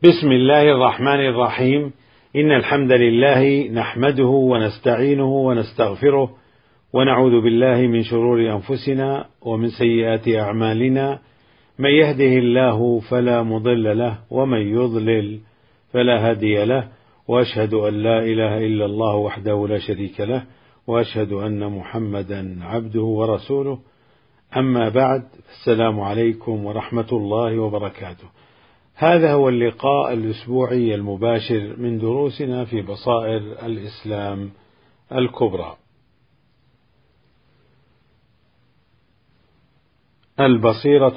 بسم الله الرحمن الرحيم. إن الحمد لله نحمده ونستعينه ونستغفره ونعوذ بالله من شرور أنفسنا ومن سيئات أعمالنا. من يهده الله فلا مضل له ومن يضلل فلا هادي له، وأشهد أن لا إله إلا الله وحده لا شريك له، وأشهد أن محمدا عبده ورسوله. أما بعد، السلام عليكم ورحمة الله وبركاته. هذا هو اللقاء الأسبوعي المباشر من دروسنا في بصائر الإسلام الكبرى. البصيرة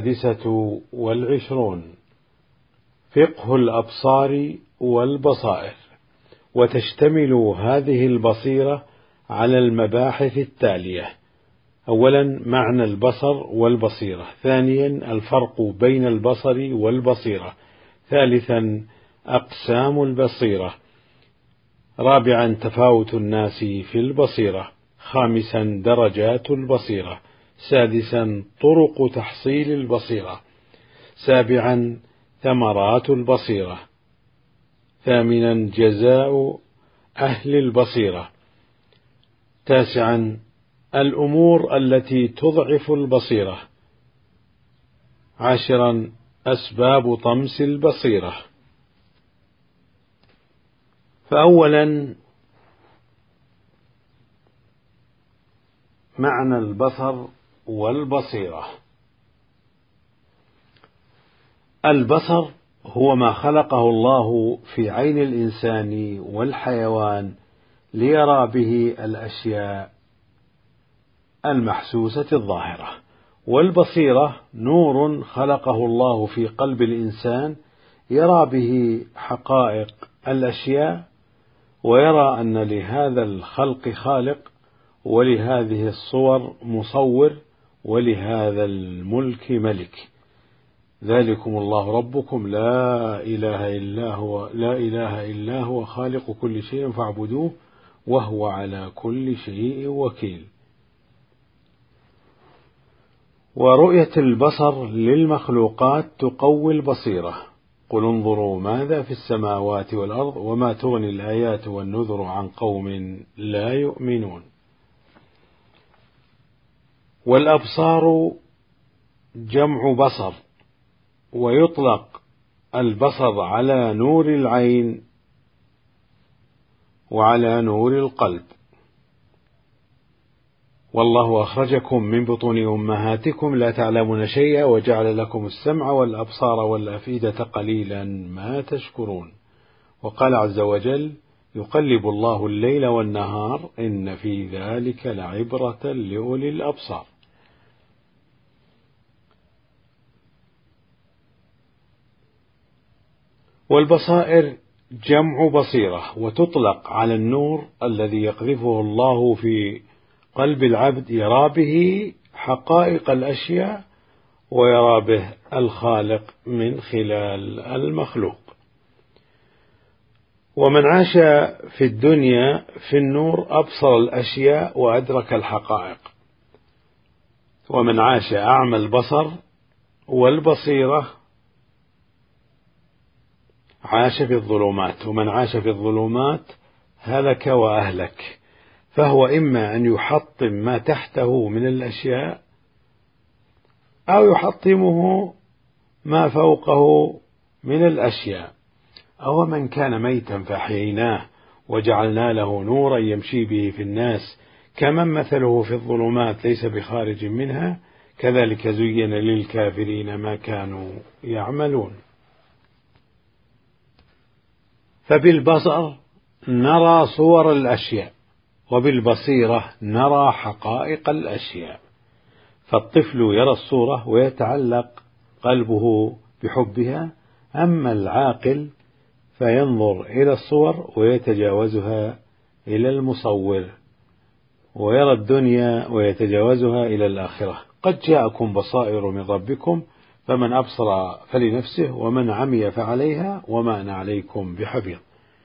26، فقه الأبصار والبصائر. وتشتمل هذه البصيرة على المباحث التالية: أولا، معنى البصر والبصيرة. ثانيا، الفرق بين البصر والبصيرة. ثالثا، أقسام البصيرة. رابعا، تفاوت الناس في البصيرة. خامسا، درجات البصيرة. سادسا، طرق تحصيل البصيرة. سابعا، ثمرات البصيرة. ثامنا، جزاء أهل البصيرة. تاسعا، الأمور التي تضعف البصيرة. عاشرا، أسباب طمس البصيرة. فأولا، معنى البصر والبصيرة. البصر هو ما خلقه الله في عين الإنسان والحيوان ليرى به الأشياء المحسوسة الظاهرة، والبصيرة نور خلقه الله في قلب الإنسان يرى به حقائق الأشياء، ويرى أن لهذا الخلق خالق، ولهذه الصور مصور، ولهذا الملك ملك. ذلكم الله ربكم لا إله إلا هو خالق كل شيء فاعبدوه وهو على كل شيء وكيل. ورؤية البصر للمخلوقات تقوي البصيرة. قل انظروا ماذا في السماوات والأرض وما تغني الآيات والنذر عن قوم لا يؤمنون. والأبصار جمع بصر، ويطلق البصر على نور العين وعلى نور القلب. والله أخرجكم من بطون أمهاتكم لا تعلمون شيئا وجعل لكم السمع والأبصار والأفئدة قليلا ما تشكرون. وقال عز وجل: يقلب الله الليل والنهار إن في ذلك لعبرة لأولي الأبصار. والبصائر جمع بصيرة، وتطلق على النور الذي يقذفه الله في قلب العبد يرى به حقائق الأشياء، ويرى به الخالق من خلال المخلوق. ومن عاش في الدنيا في النور أبصر الأشياء وأدرك الحقائق، ومن عاش أعمى البصر والبصيرة عاش في الظلمات، ومن عاش في الظلمات هلك وأهلك. فهو إما أن يحطم ما تحته من الأشياء، أو يحطمه ما فوقه من الأشياء. أو من كان ميتا فأحييناه وجعلنا له نورا يمشي به في الناس كمن مثله في الظلمات ليس بخارج منها كذلك زين للكافرين ما كانوا يعملون. فبالبصر نرى صور الأشياء، وبالبصيرة نرى حقائق الأشياء. فالطفل يرى الصورة ويتعلق قلبه بحبها، أما العاقل فينظر إلى الصور ويتجاوزها إلى المصور، ويرى الدنيا ويتجاوزها إلى الآخرة. قد جاءكم بصائر من ربكم فمن أبصر فلنفسه ومن عمي فعليها وما أنا عليكم بحفيظ.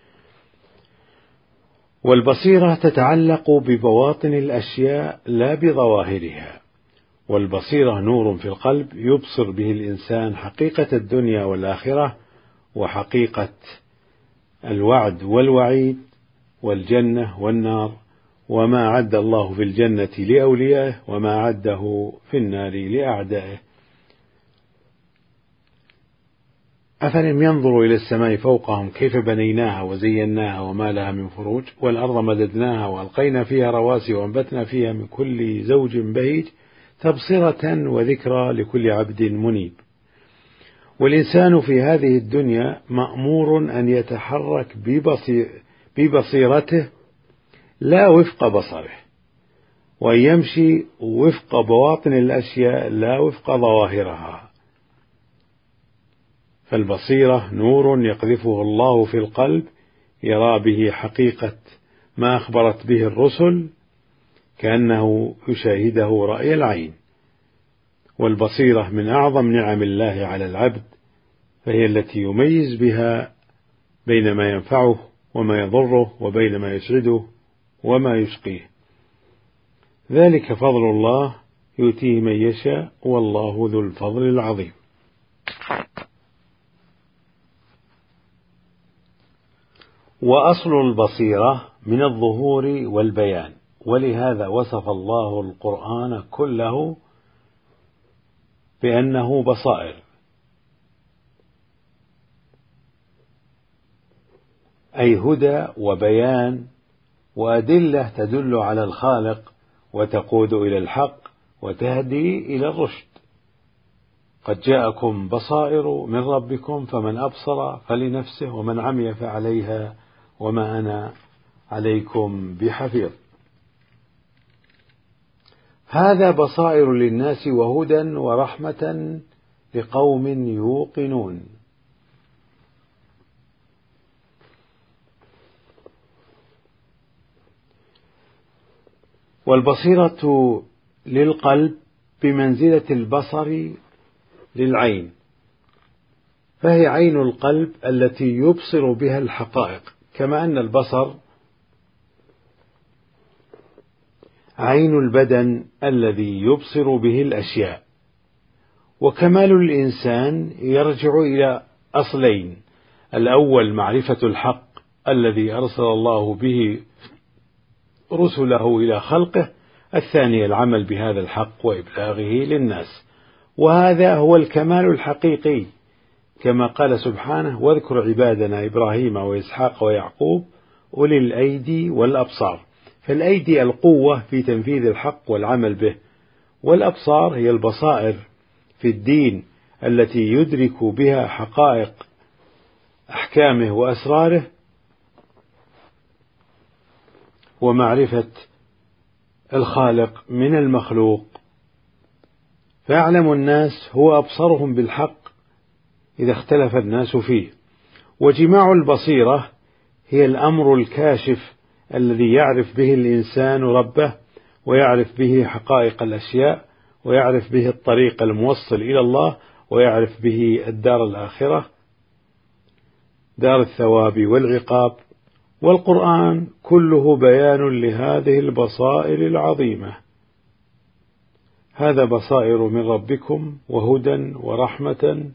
والبصيرة تتعلق ببواطن الأشياء لا بظواهرها. والبصيرة نور في القلب يبصر به الإنسان حقيقة الدنيا والآخرة، وحقيقة الوعد والوعيد والجنة والنار، وما أعد الله في الجنة لأوليائه وما أعده في النار لأعدائه. أفلم ينظروا إلى السماء فوقهم كيف بنيناها وزيناها وما لها من فروج، والأرض مددناها وألقينا فيها رواسي وأنبتنا فيها من كل زوج بهيج تبصرة وذكرى لكل عبد منيب. والإنسان في هذه الدنيا مأمور أن يتحرك ببصيرته لا وفق بصره، وأن يمشي وفق بواطن الأشياء لا وفق ظواهرها. فالبصيرة نور يقذفه الله في القلب يرى به حقيقة ما أخبرت به الرسل كأنه يشاهده رأي العين. والبصيرة من أعظم نعم الله على العبد، فهي التي يميز بها بين ما ينفعه وما يضره، وبين ما يسعده وما يشقيه. ذلك فضل الله يؤتيه من يشاء والله ذو الفضل العظيم. وأصل البصيرة من الظهور والبيان، ولهذا وصف الله القرآن كله بأنه بصائر، أي هدى وبيان وأدلة تدل على الخالق وتقود إلى الحق وتهدي إلى الرشد. قد جاءكم بصائر من ربكم فمن أبصر فلنفسه ومن عمي فعليها وما أنا عليكم بحفيظ. هذا بصائر للناس وهدى ورحمة لقوم يوقنون. والبصيرة للقلب بمنزلة البصر للعين، فهي عين القلب التي يبصر بها الحقائق، كما أن البصر عين البدن الذي يبصر به الأشياء. وكمال الإنسان يرجع إلى أصلين: الأول معرفة الحق الذي أرسل الله به رسله إلى خلقه، الثاني العمل بهذا الحق وإبلاغه للناس. وهذا هو الكمال الحقيقي، كما قال سبحانه: واذكر عبادنا إبراهيم وإسحاق ويعقوب أولي الأيدي والأبصار. فالأيدي القوة في تنفيذ الحق والعمل به، والأبصار هي البصائر في الدين التي يدرك بها حقائق أحكامه وأسراره ومعرفة الخالق من المخلوق. فأعلم الناس هو أبصرهم بالحق إذا اختلف الناس فيه. وجماع البصيرة هي الأمر الكاشف الذي يعرف به الإنسان ربه، ويعرف به حقائق الأشياء، ويعرف به الطريق الموصل إلى الله، ويعرف به الدار الآخرة، دار الثواب والعقاب. والقرآن كله بيان لهذه البصائر العظيمة. هذا بصائر من ربكم وهدى ورحمة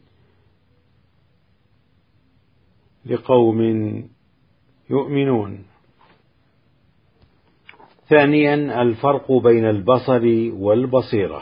لقوم يؤمنون. ثانيا، الفرق بين البصر والبصيرة.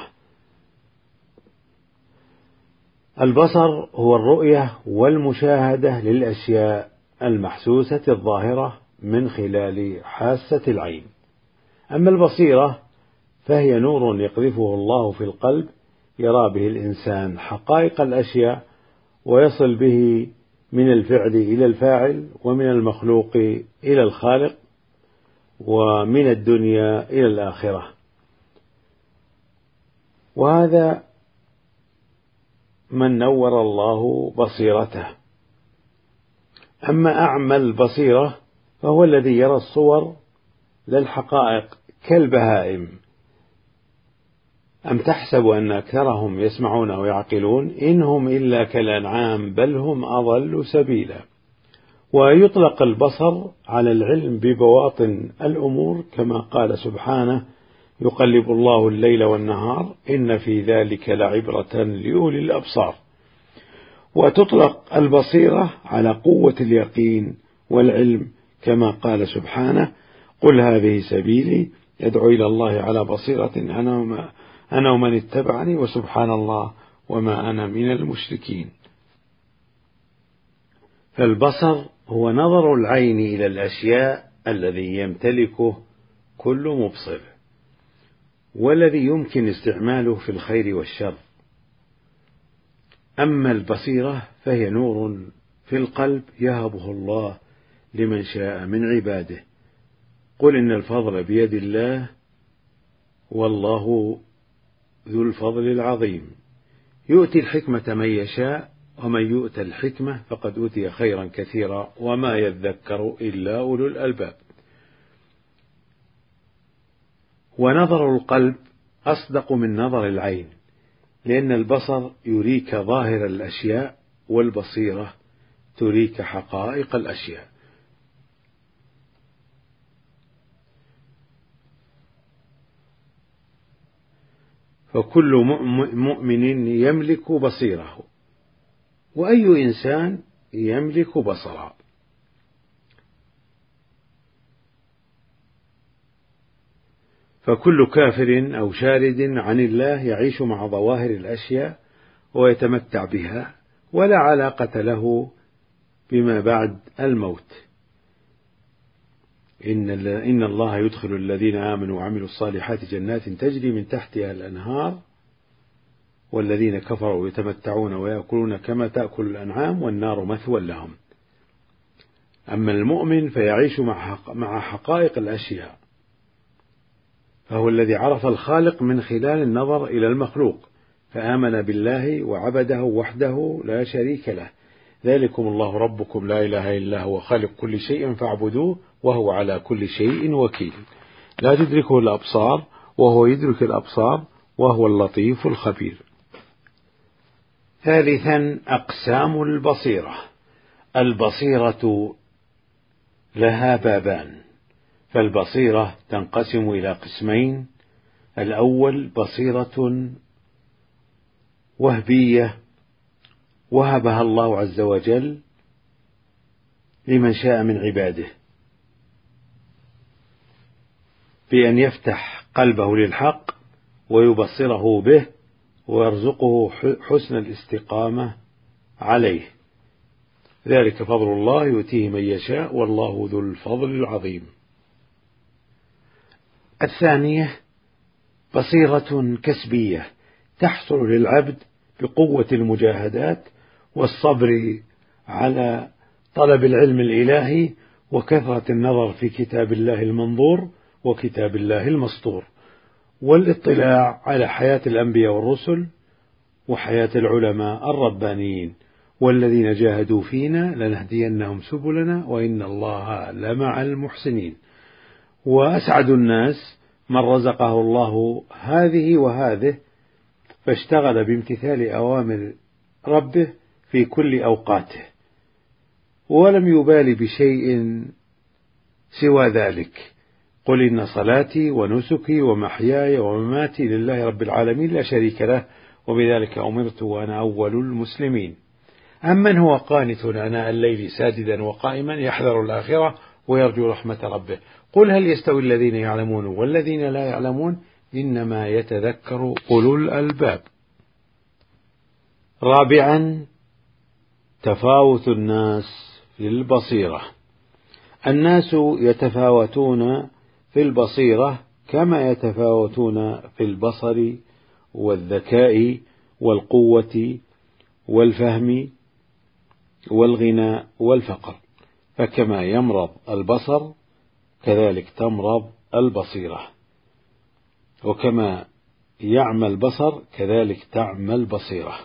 البصر هو الرؤية والمشاهدة للأشياء المحسوسة الظاهرة من خلال حاسة العين. أما البصيرة فهي نور يقذفه الله في القلب يرى به الإنسان حقائق الأشياء، ويصل به من الفعل إلى الفاعل، ومن المخلوق إلى الخالق، ومن الدنيا إلى الآخرة. وهذا من نور الله بصيرته. أما أعمى البصيرة فهو الذي يرى الصور لا الحقائق كالبهائم. أم تحسب أن أكثرهم يسمعون ويعقلون إنهم إلا كالأنعام بل هم أضل سبيلا. ويطلق البصر على العلم ببواطن الأمور، كما قال سبحانه: يقلب الله الليل والنهار إن في ذلك لعبرة لأولي الأبصار. وتطلق البصيرة على قوة اليقين والعلم، كما قال سبحانه: قل هذه سبيلي يدعو إلى الله على بصيرة أنا ومن اتبعني وسبحان الله وما أنا من المشركين. فالبصر هو نظر العين إلى الأشياء الذي يمتلكه كل مبصر، والذي يمكن استعماله في الخير والشر. أما البصيرة فهي نور في القلب يهبه الله لمن شاء من عباده. قل إن الفضل بيد الله والله ذو الفضل العظيم، يؤتي الحكمة من يشاء ومن يؤت الحكمة فقد أوتي خيرا كثيرا وما يذكر إلا أولو الألباب. ونظر القلب أصدق من نظر العين، لأن البصر يريك ظاهر الأشياء والبصيرة تريك حقائق الأشياء. فكل مؤمن يملك بصيره، وأي إنسان يملك بصرا. فكل كافر أو شارد عن الله يعيش مع ظواهر الأشياء ويتمتع بها، ولا علاقة له بما بعد الموت. إن الله يدخل الذين آمنوا وعملوا الصالحات جنات تجري من تحتها الأنهار، والذين كفروا يتمتعون ويأكلون كما تأكل الأنعام والنار مثوى لهم. أما المؤمن فيعيش مع حقائق الأشياء، فهو الذي عرف الخالق من خلال النظر إلى المخلوق، فآمن بالله وعبده وحده لا شريك له. ذلكم الله ربكم لا إله إلا هو خالق كل شيء فاعبدوه وهو على كل شيء وكيل. لا تدركه الأبصار وهو يدرك الأبصار وهو اللطيف الخبير. ثالثا، أقسام البصيرة. البصيرة لها بابان، فالبصيرة تنقسم إلى قسمين: الأول بصيرة وهبية وهبها الله عز وجل لمن شاء من عباده بأن يفتح قلبه للحق ويبصره به ويرزقه حسن الاستقامة عليه. ذلك فضل الله يؤتيه من يشاء والله ذو الفضل العظيم. الثانية بصيرة كسبية تحصل للعبد بقوة المجاهدات والصبر على طلب العلم الإلهي وكثرة النظر في كتاب الله المنظور وكتاب الله المسطور، والاطلاع على حياة الأنبياء والرسل وحياة العلماء الربانيين، والذين جاهدوا فينا لنهدينهم سبلنا وإن الله لمع المحسنين. وأسعد الناس من رزقه الله هذه وهذه، فاشتغل بامتثال أوامر ربه في كل أوقاته، ولم يبال بشيء سوى ذلك. قل إن صلاتي ونسكي ومحياي ومماتي لله رب العالمين لا شريك له وبذلك أمرت وأنا أول المسلمين. أمن هو قانت آناء الليل ساجدا وقائما يحذر الآخرة ويرجو رحمة ربه. قل هل يستوي الذين يعلمون والذين لا يعلمون إنما يتذكر أولو الألباب. رابعا، تفاوت الناس في البصيرة. الناس يتفاوتون في البصيرة كما يتفاوتون في البصر والذكاء والقوة والفهم والغنى والفقر، فكما يمرض البصر كذلك تمرض البصيرة، وكما يعمى البصر كذلك تعمى البصيرة.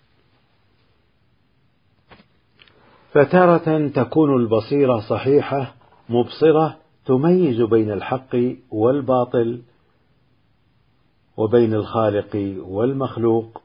فتارة تكون البصيرة صحيحة مبصرة تميز بين الحق والباطل وبين الخالق والمخلوق،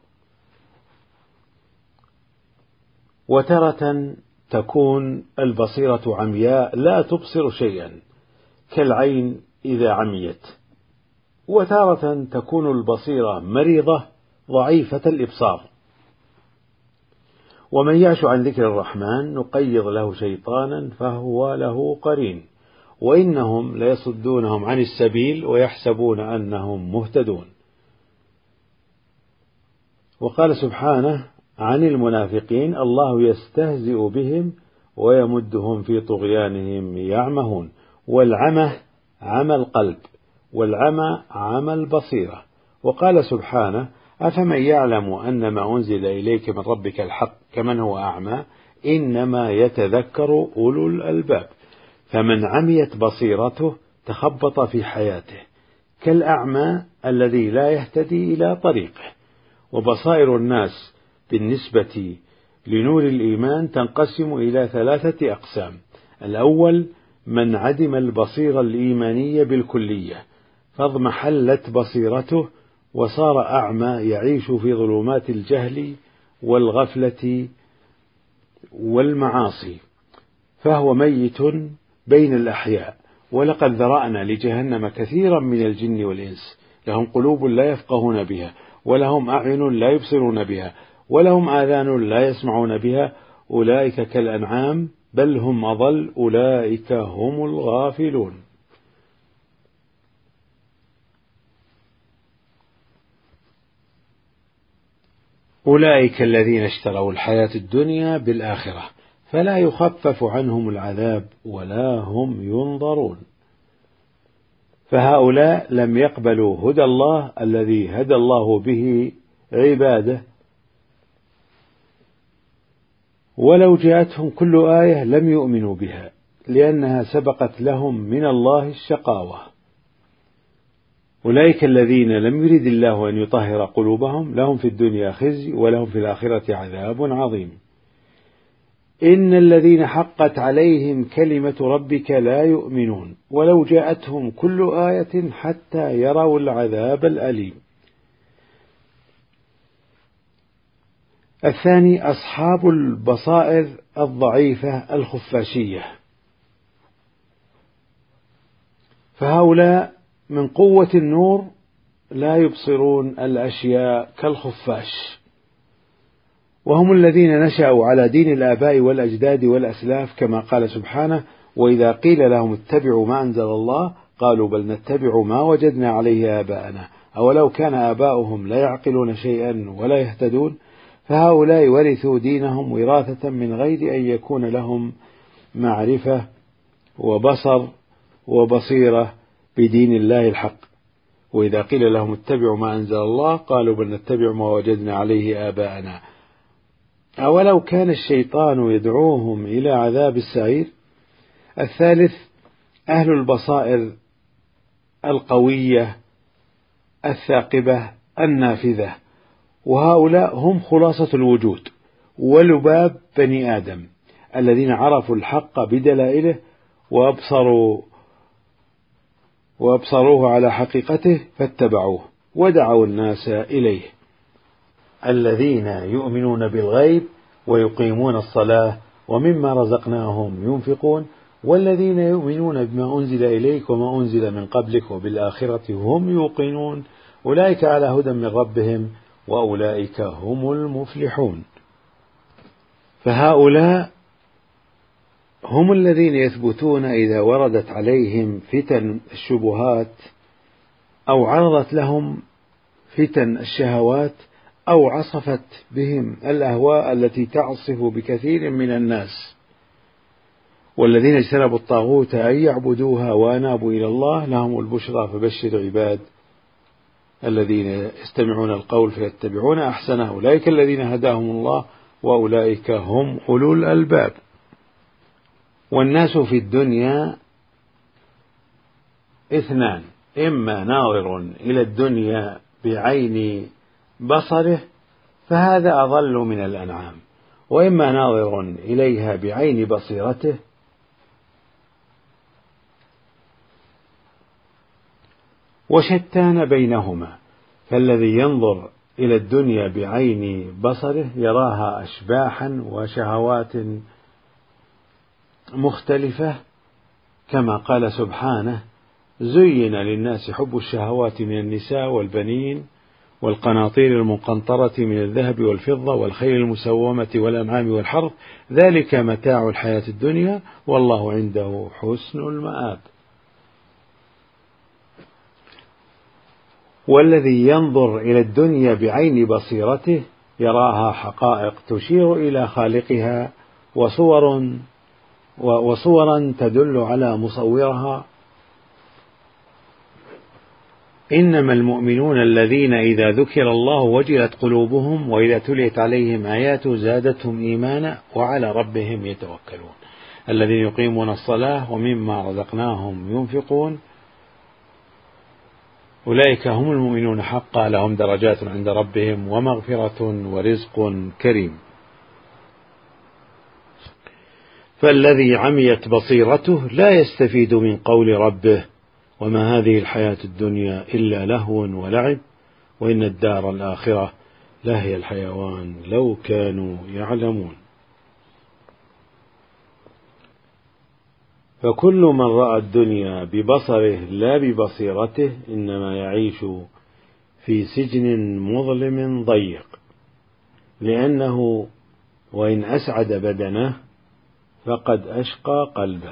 وتارة تكون البصيرة عمياء لا تبصر شيئا كالعين إذا عميت، وتارة تكون البصيرة مريضة ضعيفة الإبصار. ومن يعش عن ذكر الرحمن نقيض له شيطانا فهو له قرين وإنهم ليصدونهم عن السبيل ويحسبون أنهم مهتدون. وقال سبحانه عن المنافقين الله يستهزئ بهم ويمدهم في طغيانهم يعمهون. والعمى عمى القلب والعمى عمى البصيرة. وقال سبحانه أفمن يعلم أن ما أنزل إليك من ربك الحق كمن هو أعمى إنما يتذكر أولو الألباب. فمن عميت بصيرته تخبط في حياته كالأعمى الذي لا يهتدي إلى طريقه. وبصائر الناس بالنسبة لنور الإيمان تنقسم إلى 3 أقسام. الأول من عدم البصيرة الإيمانية بالكلية فاضمحلت بصيرته وصار أعمى يعيش في ظلمات الجهل والغفلة والمعاصي فهو ميت بين الأحياء. ولقد ذرأنا لجهنم كثيرا من الجن والإنس لهم قلوب لا يفقهون بها ولهم أعين لا يبصرون بها ولهم آذان لا يسمعون بها أولئك كالأنعام بل هم أضل أولئك هم الغافلون. أولئك الذين اشتروا الحياة الدنيا بالآخرة فلا يخفف عنهم العذاب ولا هم ينظرون. فهؤلاء لم يقبلوا هدى الله الذي هدى الله به عباده ولو جاءتهم كل آية لم يؤمنوا بها لأنها سبقت لهم من الله الشقاوة. أولئك الذين لم يرد الله أن يطهر قلوبهم لهم في الدنيا خزي ولهم في الآخرة عذاب عظيم. إن الذين حقت عليهم كلمة ربك لا يؤمنون ولو جاءتهم كل آية حتى يروا العذاب الأليم. الثاني أصحاب البصائر الضعيفة الخفاشية فهؤلاء من قوة النور لا يبصرون الأشياء كالخفاش وهم الذين نشأوا على دين الآباء والأجداد والأسلاف كما قال سبحانه وإذا قيل لهم اتبعوا ما أنزل الله قالوا بل نتبع ما وجدنا عليه آباءنا أولو كان آباؤهم لا يعقلون شيئا ولا يهتدون. فهؤلاء ورثوا دينهم وراثة من غير أن يكون لهم معرفة وبصر وبصيرة بدين الله الحق. وإذا قيل لهم اتبعوا ما أنزل الله قالوا بل نتبع ما وجدنا عليه آباءنا أولو كان الشيطان يدعوهم إلى عذاب السعير. الثالث أهل البصائر القوية الثاقبة النافذة وهؤلاء هم خلاصة الوجود ولباب بني آدم الذين عرفوا الحق بدلائله وأبصروه على حقيقته فاتبعوه ودعوا الناس إليه. الذين يؤمنون بالغيب ويقيمون الصلاة ومما رزقناهم ينفقون والذين يؤمنون بما أنزل إليك وما أنزل من قبلك وبالآخرة هم يوقنون أولئك على هدى من ربهم وأولئك هم المفلحون. فهؤلاء هم الذين يثبتون إذا وردت عليهم فتن الشبهات أو عرضت لهم فتن الشهوات أو عصفت بهم الأهواء التي تعصف بكثير من الناس. والذين اجتنبوا الطاغوت أن يعبدوها وأنابوا إلى الله لهم البشرى فبشر عباد الذين يستمعون القول فيتبعون أحسنه أولئك الذين هداهم الله وأولئك هم أولو الألباب. والناس في الدنيا اثنان إما ناظر إلى الدنيا بعين بصره فهذا أضل من الأنعام وإما ناظر إليها بعين بصيرته وشتان بينهما. فالذي ينظر إلى الدنيا بعين بصره يراها أشباحا وشهوات مختلفة كما قال سبحانه زين للناس حب الشهوات من النساء والبنين والقناطير المقنطرة من الذهب والفضة والخيل المسومة والأنعام والحرث، ذلك متاع الحياة الدنيا والله عنده حسن المآب. والذي ينظر إلى الدنيا بعين بصيرته يراها حقائق تشير إلى خالقها وصورا تدل على مصورها. إنما المؤمنون الذين إذا ذكر الله وجلت قلوبهم وإذا تليت عليهم آياته زادتهم إيمانا وعلى ربهم يتوكلون الذين يقيمون الصلاة ومما رزقناهم ينفقون أولئك هم المؤمنون حقا لهم درجات عند ربهم ومغفرة ورزق كريم. فالذي عميت بصيرته لا يستفيد من قول ربه وما هذه الحياة الدنيا إلا لهو ولعب وإن الدار الآخرة لهي الحيوان لو كانوا يعلمون. فكل من رأى الدنيا ببصره لا ببصيرته إنما يعيش في سجن مظلم ضيق، لأنه وإن أسعد بدنه فقد أشقى قلبه.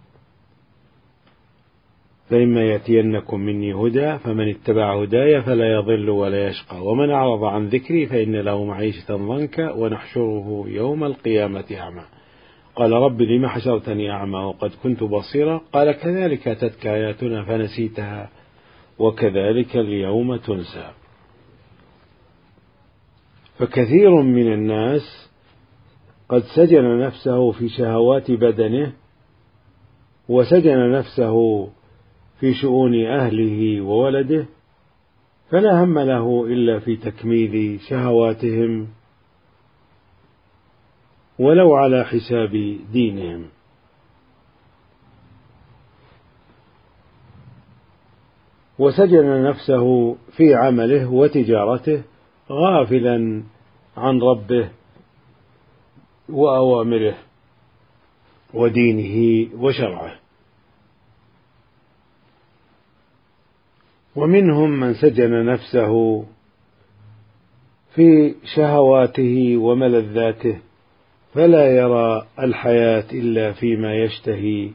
فإما يأتينكم مني هدى فمن اتبع هداي فلا يضل ولا يشقى ومن أعرض عن ذكري فإن له معيشة ضنكا ونحشره يوم القيامة أعمى. قال رب لم حشرتني أعمى وقد كنت بصيرا قال كذلك أتتك آياتنا فنسيتها وكذلك اليوم تنسى. فكثير من الناس قد سجن نفسه في شهوات بدنه وسجن نفسه في شؤون أهله وولده، فلا هم له إلا في تكميل شهواتهم ولو على حساب دينهم. وسجن نفسه في عمله وتجارته غافلا عن ربه وأوامره ودينه وشرعه. ومنهم من سجن نفسه في شهواته وملذاته فلا يرى الحياة إلا فيما يشتهي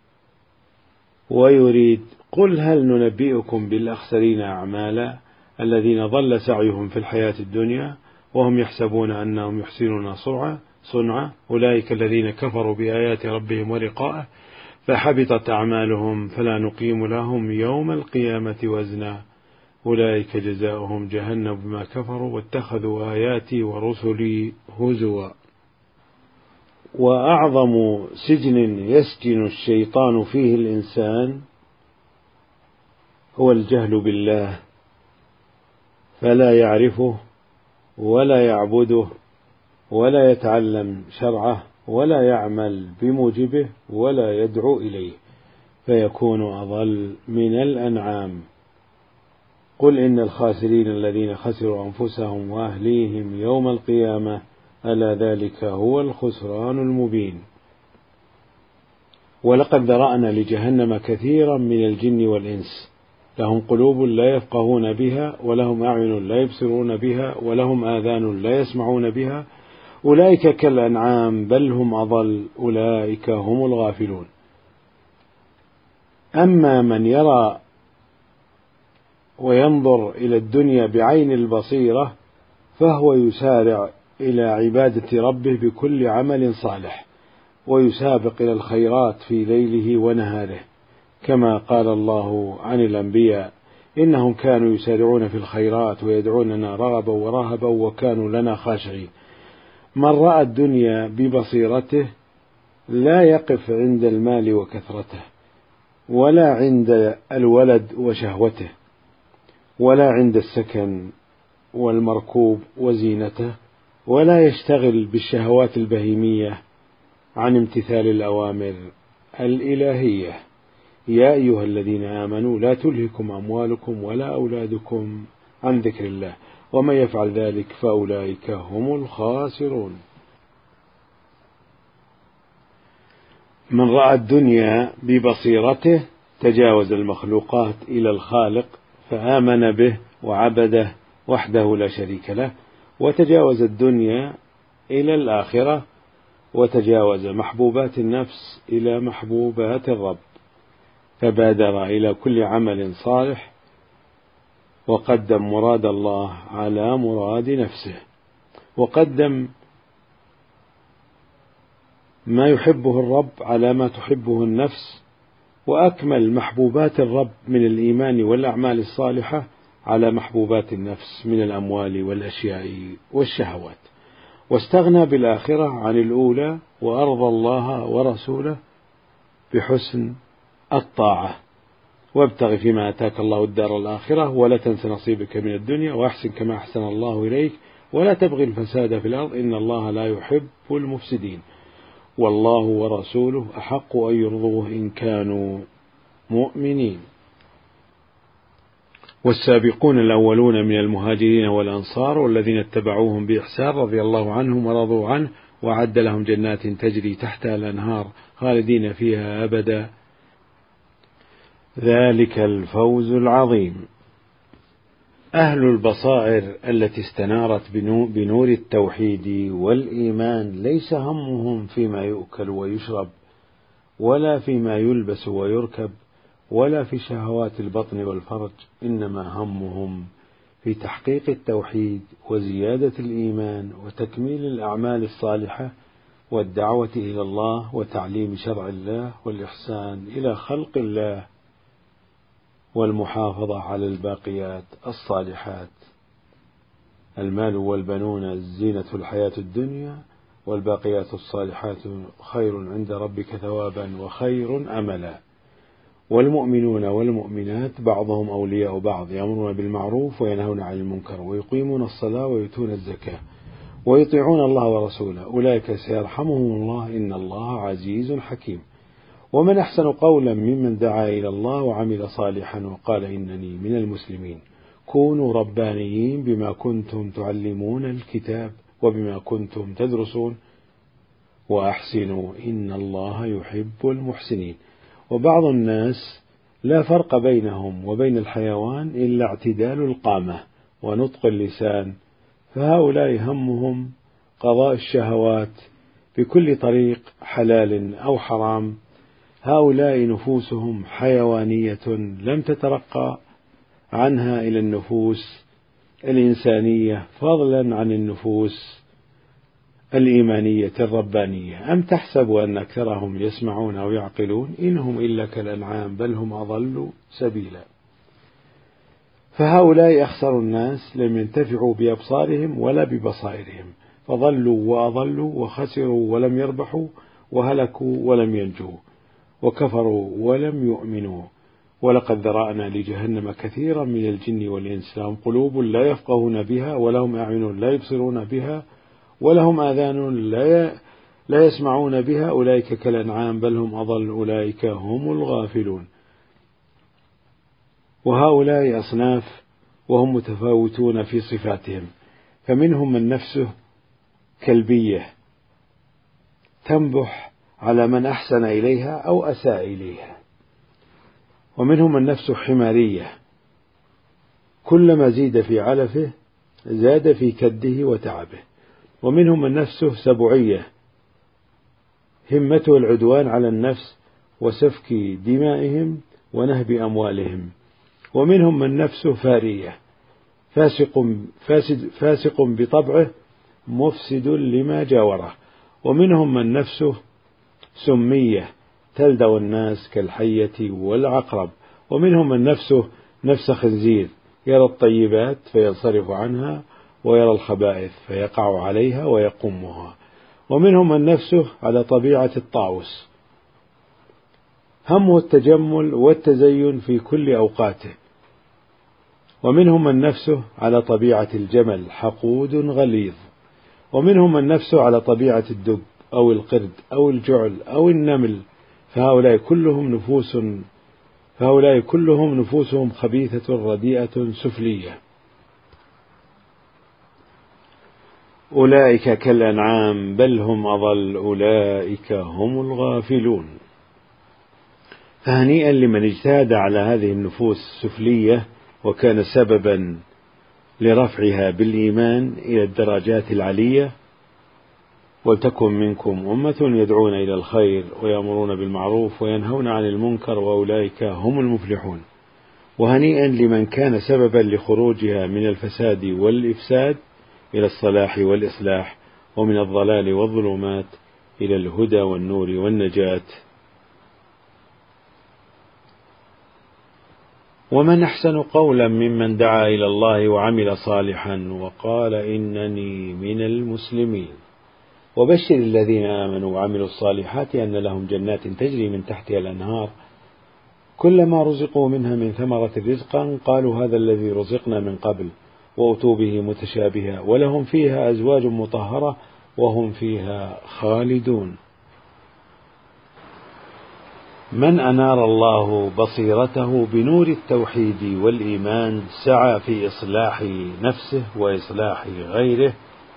ويريد. قل هل ننبئكم بالأخسرين أعمالا الذين ضل سعيهم في الحياة الدنيا وهم يحسبون أنهم يحسنون صنعا أولئك الذين كفروا بآيات ربهم ولقائه فحبطت أعمالهم فلا نقيم لهم يوم القيامة وزنا أولئك جزاؤهم جهنم بما كفروا واتخذوا آياتي ورسلي هزوا. وأعظم سجن يسجن الشيطان فيه الإنسان هو الجهل بالله، فلا يعرفه ولا يعبده ولا يتعلم شرعه ولا يعمل بموجبه ولا يدعو إليه، فيكون أضل من الأنعام. قل إن الخاسرين الذين خسروا أنفسهم وأهليهم يوم القيامة ألا ذلك هو الخسران المبين. ولقد ذرأنا لجهنم كثيرا من الجن والإنس لهم قلوب لا يفقهون بها ولهم أعين لا يبصرون بها ولهم آذان لا يسمعون بها أولئك كالأنعام بل هم أضل أولئك هم الغافلون. أما من يرى وينظر إلى الدنيا بعين البصيرة فهو يسارع إلى عبادة ربه بكل عمل صالح ويسابق إلى الخيرات في ليله ونهاره، كما قال الله عن الأنبياء إنهم كانوا يسارعون في الخيرات ويدعوننا رغبا ورهبا وكانوا لنا خاشعين. من رأى الدنيا ببصيرته لا يقف عند المال وكثرته ولا عند الولد وشهوته ولا عند السكن والمركوب وزينته ولا يشتغل بالشهوات البهيمية عن امتثال الأوامر الإلهية. يا أيها الذين آمنوا لا تلهكم أموالكم ولا أولادكم عن ذكر الله ومن يفعل ذلك فأولئك هم الخاسرون. من رأى الدنيا ببصيرته تجاوز المخلوقات إلى الخالق فآمن به وعبده وحده لا شريك له، وتجاوز الدنيا إلى الآخرة، وتجاوز محبوبات النفس إلى محبوبات الرب، فبادر إلى كل عمل صالح، وقدم مراد الله على مراد نفسه، وقدم ما يحبه الرب على ما تحبه النفس، وأكمل محبوبات الرب من الإيمان والأعمال الصالحة على محبوبات النفس من الأموال والأشياء والشهوات، واستغنى بالآخرة عن الأولى، وأرضى الله ورسوله بحسن الطاعة. وابتغ فيما آتاك الله الدار الآخرة ولا تنس نصيبك من الدنيا وأحسن كما أحسن الله إليك ولا تبغي الفساد في الأرض إن الله لا يحب المفسدين والله ورسوله أحق أن يرضوه إن كانوا مؤمنين. والسابقون الأولون من المهاجرين والأنصار والذين اتبعوهم بإحسان رضي الله عنهم ورضوا عنه وأعد لهم جنات تجري تحتها الأنهار خالدين فيها أبدا ذلك الفوز العظيم. أهل البصائر التي استنارت بنور التوحيد والإيمان ليس همهم فيما يؤكل ويشرب ولا فيما يلبس ويركب ولا في شهوات البطن والفرج، إنما همهم في تحقيق التوحيد وزيادة الإيمان وتكميل الأعمال الصالحة والدعوة إلى الله وتعليم شرع الله والإحسان إلى خلق الله والمحافظة على الباقيات الصالحات. المال والبنون زينة الحياة الدنيا والباقيات الصالحات خير عند ربك ثوابا وخير أملا. والمؤمنون والمؤمنات بعضهم أولياء بعض يأمرون بالمعروف وينهون عن المنكر ويقيمون الصلاة ويؤتون الزكاة ويطيعون الله ورسوله أولئك سيرحمهم الله إن الله عزيز حكيم. ومن أحسن قولا ممن دعا إلى الله وعمل صالحا وقال إنني من المسلمين. كونوا ربانيين بما كنتم تعلمون الكتاب وبما كنتم تدرسون وأحسنوا إن الله يحب المحسنين. وبعض الناس لا فرق بينهم وبين الحيوان إلا اعتدال القامة ونطق اللسان، فهؤلاء همهم قضاء الشهوات بكل طريق حلال أو حرام. هؤلاء نفوسهم حيوانية لم تترقى عنها إلى النفوس الإنسانية فضلا عن النفوس الإيمانية الربانية. أم تحسب أن أكثرهم يسمعون أو يعقلون إنهم إلا كالأنعام بل هم أضل سبيلا. فهؤلاء أخسر الناس لم ينتفعوا بأبصارهم ولا ببصائرهم فضلوا وأضلوا وخسروا ولم يربحوا وهلكوا ولم ينجوا وكفروا ولم يؤمنوا. ولقد ذرأنا لجهنم كثيرا من الجن والإنس لهم قلوب لا يفقهون بها ولهم أعين لا يبصرون بها ولهم آذان لا يسمعون بها أولئك كالأنعام بل هم أضل أولئك هم الغافلون. وهؤلاء أصناف وهم متفاوتون في صفاتهم، فمنهم من نفسه كلبية تنبح على من أحسن إليها أو أساء إليها، ومنهم من نفسه حمارية كلما زيد في علفه زاد في كده وتعبه، ومنهم من نفسه سبعية همته العدوان على النفس وسفك دمائهم ونهب أموالهم، ومنهم من نفسه فارية فاسق بطبعه مفسد لما جاوره، ومنهم من نفسه سمية تلدغ الناس كالحية والعقرب، ومنهم من نفسه نفس خنزير يرى الطيبات فينصرف عنها ويرى الخبائث فيقع عليها ويقومها، ومنهم من نفسه على طبيعة الطاووس همه التجمل والتزين في كل أوقاته، ومنهم من نفسه على طبيعة الجمل حقود غليظ، ومنهم من نفسه على طبيعة الدب أو القرد أو الجعل أو النمل، فهؤلاء كلهم نفوسهم خبيثة رديئة سفلية. أولئك كالأنعام بل هم أضل أولئك هم الغافلون. فهنيئا لمن اجتهد على هذه النفوس السفلية وكان سببا لرفعها بالإيمان إلى الدرجات العلية. ولتكن منكم أمة يدعون إلى الخير ويأمرون بالمعروف وينهون عن المنكر وأولئك هم المفلحون. وهنيئا لمن كان سببا لخروجها من الفساد والإفساد إلى الصلاح والإصلاح، ومن الضلال والظلمات إلى الهدى والنور والنجاة. ومن أحسن قولا ممن دعا إلى الله وعمل صالحا وقال إنني من المسلمين. وبشر الذين آمنوا وعملوا الصالحات أن لهم جنات تجري من تحتها الأنهار كلما رزقوا منها من ثمرة رزقا قالوا هذا الذي رزقنا من قبل وأتوا به متشابها ولهم فيها أزواج مطهرة وهم فيها خالدون. من أنار الله بصيرته بنور التوحيد والإيمان سعى في إصلاح نفسه وإصلاح غيره،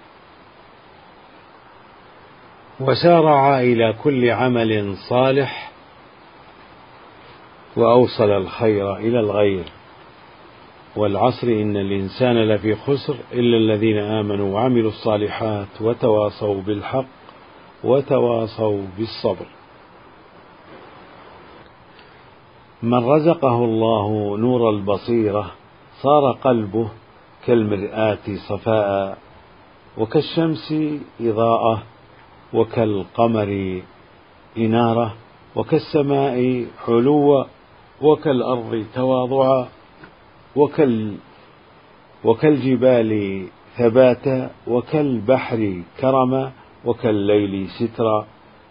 وسارع إلى كل عمل صالح، وأوصل الخير إلى الغير. والعصر إن الإنسان لفي خسر إلا الذين آمنوا وعملوا الصالحات وتواصوا بالحق وتواصوا بالصبر. من رزقه الله نور البصيرة صار قلبه كالمرآة صفاء، وكالشمس إضاءة، وكالقمر إنارة، وكالسماء علوا، وكالأرض تواضعا، وكالجبال ثباتا، وكالبحر كرما، وكالليل سترا،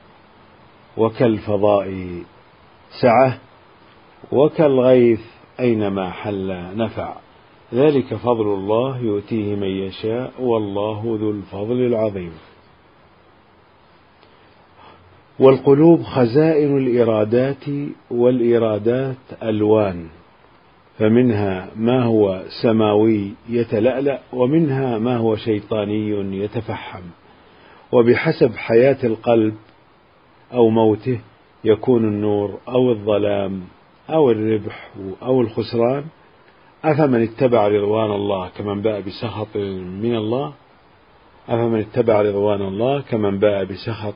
وكالفضاء سعة، وكالغيث أينما حل نفع. ذلك فضل الله يؤتيه من يشاء والله ذو الفضل العظيم. والقلوب خزائن الإرادات، والإرادات ألوان، فمنها ما هو سماوي يتلألأ، ومنها ما هو شيطاني يتفحم، وبحسب حياة القلب أو موته يكون النور أو الظلام أو الربح أو الخسران. أفمن اتبع رضوان الله كمن باء بسخط من الله، أفمن اتبع رضوان الله كمن باء بسخط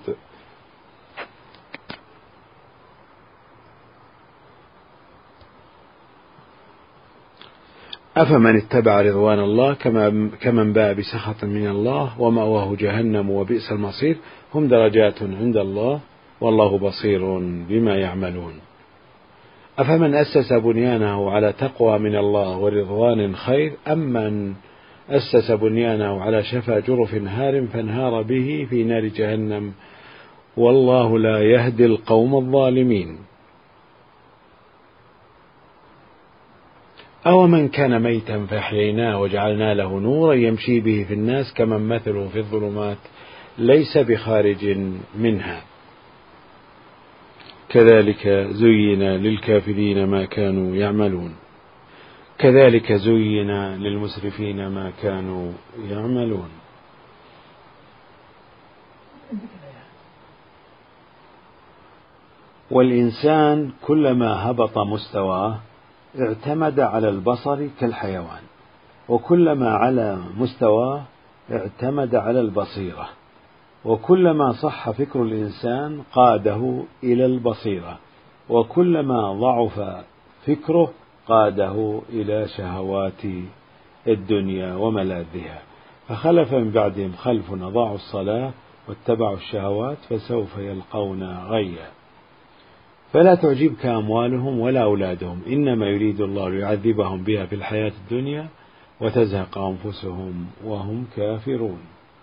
أفمن اتبع رضوان الله كمن باء بسخط من الله ومأواه جهنم وبئس المصير. هم درجات عند الله والله بصير بما يعملون. أفمن أسس بنيانه على تقوى من الله ورضوان خير أم من أسس بنيانه على شفا جرف هار فانهار به في نار جهنم والله لا يهدي القوم الظالمين. أو من كان ميتا فأحييناه وجعلنا له نورا يمشي به في الناس كمن مثله في الظلمات ليس بخارج منها كذلك زين للكافرين ما كانوا يعملون. كذلك زين للمسرفين ما كانوا يعملون. والإنسان كلما هبط مستواه اعتمد على البصر كالحيوان، وكلما علا مستواه اعتمد على البصيرة، وكلما صح فكر الإنسان قاده إلى البصيرة، وكلما ضعف فكره قاده إلى شهوات الدنيا وملاذها. فخلف من بعدهم خلف أضاعوا الصلاة واتبعوا الشهوات فسوف يلقون غيا. فلا تعجبك أموالهم ولا أولادهم إنما يريد الله ليعذبهم بها في الحياة الدنيا وتزهق أنفسهم وهم كافرون.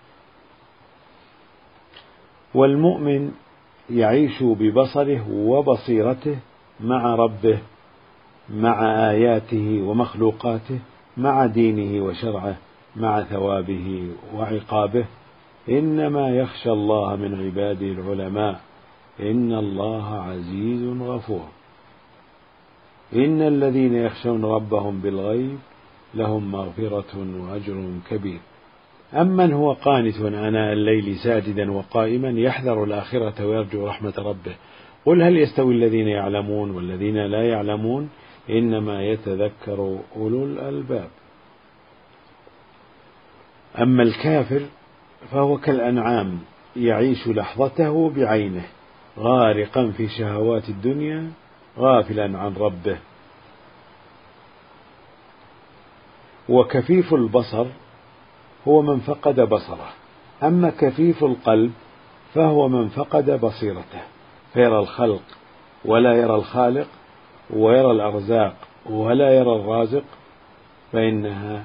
والمؤمن يعيش ببصره وبصيرته مع ربه، مع آياته ومخلوقاته، مع دينه وشرعه، مع ثوابه وعقابه. إنما يخشى الله من عباده العلماء إن الله عزيز غفور. إن الذين يخشون ربهم بالغيب لهم مغفرة وأجر كبير. أمن هو قانت آناء الليل ساجدا وقائما يحذر الآخرة ويرجو رحمة ربه قل هل يستوي الذين يعلمون والذين لا يعلمون إنما يتذكر أولو الألباب. أما الكافر فهو كالأنعام يعيش لحظته بعينه غارقا في شهوات الدنيا غافلا عن ربه. وكفيف البصر هو من فقد بصره. أما كفيف القلب فهو من فقد بصيرته، فيرى الخلق ولا يرى الخالق، ويرى الأرزاق ولا يرى الرازق. فإنها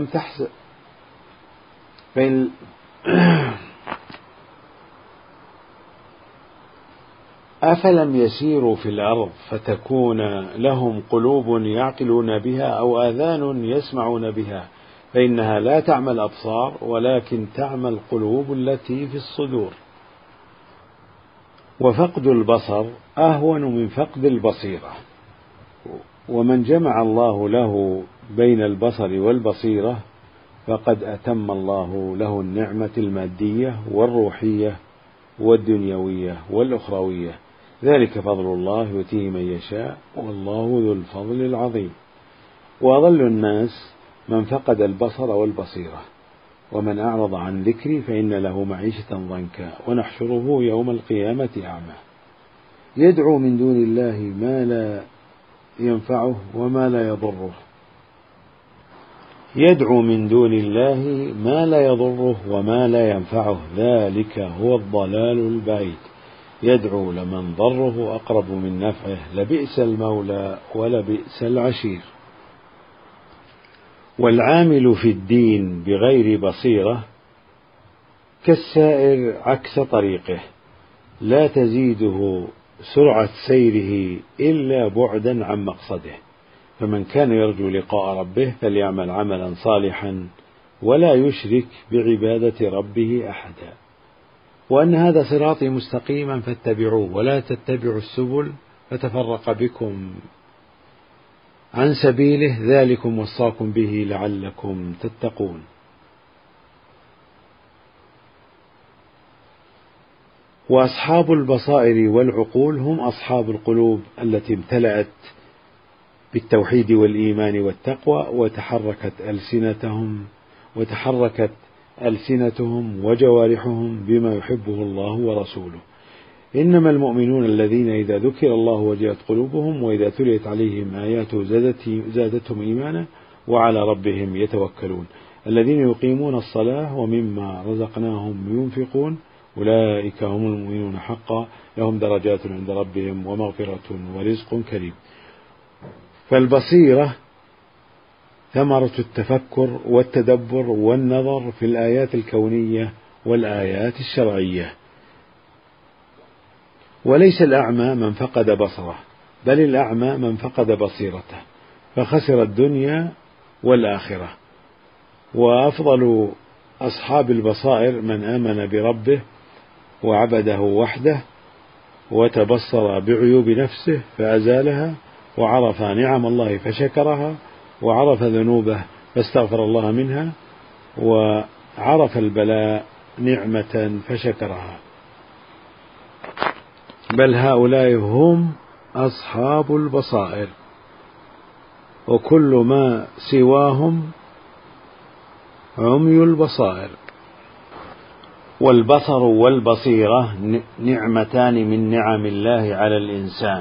أفلم يسيروا في الأرض فتكون لهم قلوب يعقلون بها أو آذان يسمعون بها، فإنها لا تعمى الأبصار ولكن تعمى القلوب التي في الصدور. وفقد البصر أهون من فقد البصيرة، ومن جمع الله له بين البصر والبصيرة فقد أتم الله له النعمة المادية والروحية والدنيوية والأخروية. ذلك فضل الله يؤتيه من يشاء والله ذو الفضل العظيم. وأضل الناس من فقد البصر والبصيرة، ومن أعرض عن ذكري فإن له معيشة ضنكا ونحشره يوم القيامة أعمى. يدعو من دون الله ما لا ينفعه وما لا يضره، يدعو من دون الله ما لا يضره وما لا ينفعه، ذلك هو الضلال البعيد. يدعو لمن ضره أقرب من نفعه، لبئس المولى ولبئس العشير. والعامل في الدين بغير بصيرة كالسائر عكس طريقه، لا تزيده سرعة سيره إلا بعدا عن مقصده. فمن كان يرجو لقاء ربه فليعمل عملا صالحا ولا يشرك بعبادة ربه أحدا. وأن هذا صراطي مستقيما فاتبعوه ولا تتبعوا السبل فتفرق بكم عن سبيله، ذلكم وصاكم به لعلكم تتقون. وأصحاب البصائر والعقول هم أصحاب القلوب التي امتلأت بالتوحيد والإيمان والتقوى، وتحركت ألسنتهم وجوارحهم بما يحبه الله ورسوله. إنما المؤمنون الذين إذا ذكر الله وجلت قلوبهم وإذا تليت عليهم آياته زادتهم إيمانا وعلى ربهم يتوكلون. الذين يقيمون الصلاة ومما رزقناهم ينفقون أولئك هم المؤمنون حقا، لهم درجات عند ربهم ومغفرة ورزق كريم. فالبصيرة ثمرة التفكر والتدبر والنظر في الآيات الكونية والآيات الشرعية. وليس الأعمى من فقد بصره، بل الأعمى من فقد بصيرته فخسر الدنيا والآخرة. وأفضل أصحاب البصائر من آمن بربه وعبده وحده وتبصر بعيوب نفسه فأزالها، وعرف نعم الله فشكرها، وعرف ذنوبه فاستغفر الله منها، وعرف البلاء نعمة فشكرها. بل هؤلاء هم أصحاب البصائر، وكل ما سواهم عمي البصائر. والبصر والبصيرة نعمتان من نعم الله على الإنسان.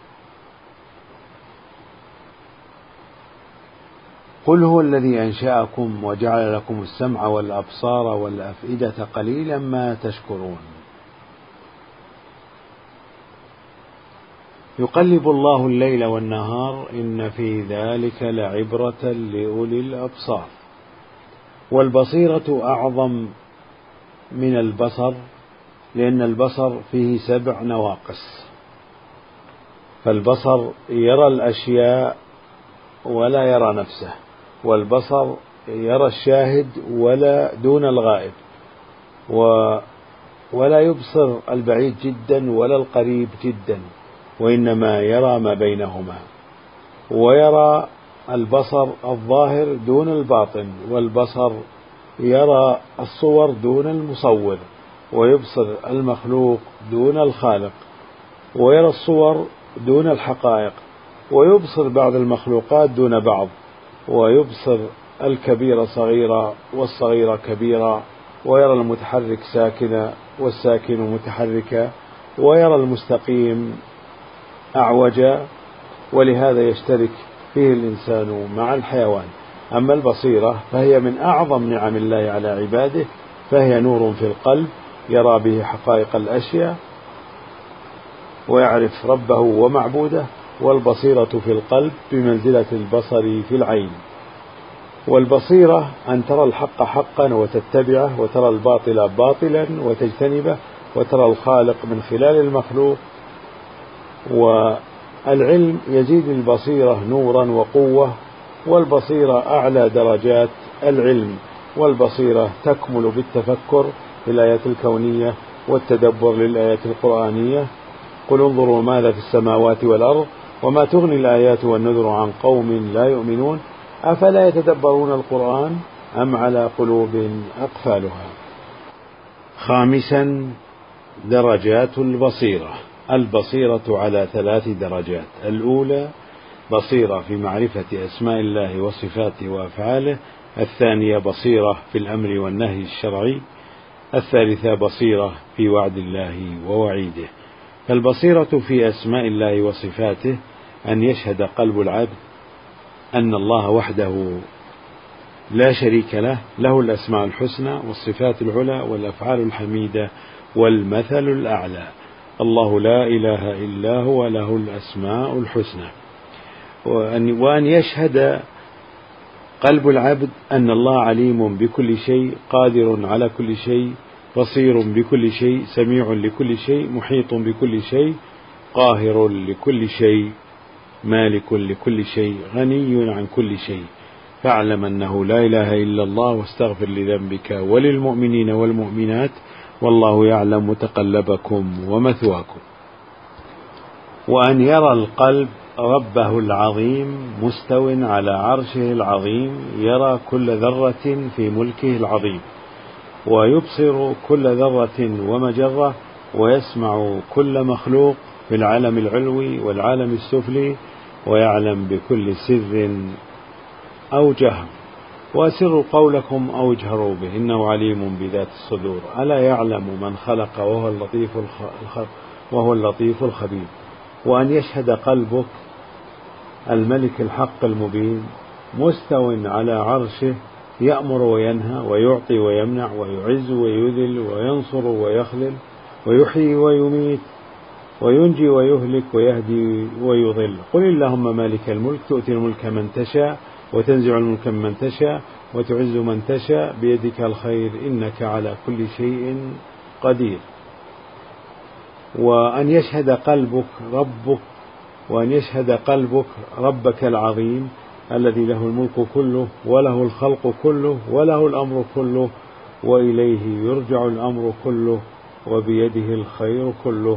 قل هو الذي أنشأكم وجعل لكم السمع والأبصار والأفئدة قليلا ما تشكرون. يقلب الله الليل والنهار إن في ذلك لعبرة لأولي الأبصار. والبصيرة أعظم من البصر، لأن البصر فيه 7 نواقص. فالبصر يرى الأشياء ولا يرى نفسه، والبصر يرى الشاهد ولا دون الغائب، ولا يبصر البعيد جدا ولا القريب جدا، وإنما يرى ما بينهما. ويرى البصر الظاهر دون الباطن، والبصر يرى الصور دون المصور، ويبصر المخلوق دون الخالق، ويرى الصور دون الحقائق، ويبصر بعض المخلوقات دون بعض، ويبصر الكبير صغيرا والصغير كبيرا، ويرى المتحرك ساكنا والساكن متحركا، ويرى المستقيم أعوجا، ولهذا يشترك فيه الإنسان مع الحيوان. أما البصيرة فهي من أعظم نعم الله على عباده، فهي نور في القلب يرى به حقائق الأشياء ويعرف ربه ومعبوده. والبصيرة في القلب بمنزلة البصر في العين. والبصيرة أن ترى الحق حقا وتتبعه، وترى الباطل باطلا وتجتنبه، وترى الخالق من خلال المخلوق. والعلم يزيد البصيرة نورا وقوة، والبصيرة أعلى درجات العلم. والبصيرة تكمل بالتفكر في الآيات الكونية والتدبر للآيات القرآنية. قل انظروا ماذا في السماوات والأرض وما تغني الآيات والنذر عن قوم لا يؤمنون أفلا يتدبرون القرآن أم على قلوب أقفالها. خامسا، درجات البصيرة. البصيرة على 3 درجات. الأولى بصيرة في معرفة أسماء الله وصفاته وأفعاله. الثانية بصيرة في الأمر والنهي الشرعي. الثالثة بصيرة في وعد الله ووعيده. فالبصيرة في أسماء الله وصفاته أن يشهد قلب العبد أن الله وحده لا شريك له، له الأسماء الحسنى والصفات العلى والأفعال الحميدة والمثل الأعلى. الله لا إله إلا هو له الأسماء الحسنى. وأن يشهد قلب العبد أن الله عليم بكل شيء، قادر على كل شيء، بصير بكل شيء، سميع لكل شيء، محيط بكل شيء، قاهر لكل شيء، مالك لكل شيء، غني عن كل شيء. فاعلم أنه لا إله إلا الله، واستغفر لذنبك وللمؤمنين والمؤمنات، والله يعلم متقلبكم ومثواكم. وأن يرى القلب ربه العظيم مستو على عرشه العظيم، يرى كل ذرة في ملكه العظيم، ويبصر كل ذرة ومجرة، ويسمع كل مخلوق في العالم العلوي والعالم السفلي، ويعلم بكل سر أو جهر. وأسروا قولكم أو اجهروا به إنه عليم بذات الصدور. ألا يعلم من خلق وهو اللطيف الخبير. وأن يشهد قلبك الملك الحق المبين مستو على عرشه، يأمر وينهى ويعطي ويمنع ويعز ويذل وينصر ويخذل ويحيي ويميت وينجي ويهلك ويهدي ويضل. قل اللهم مالك الملك تؤتي الملك من تشاء وتنزع الملك من تشاء وتعز من تشاء بيدك الخير إنك على كل شيء قدير. وأن يشهد قلبك ربك العظيم الذي له الملك كله وله الخلق كله وله الأمر كله وإليه يرجع الأمر كله وبيده الخير كله.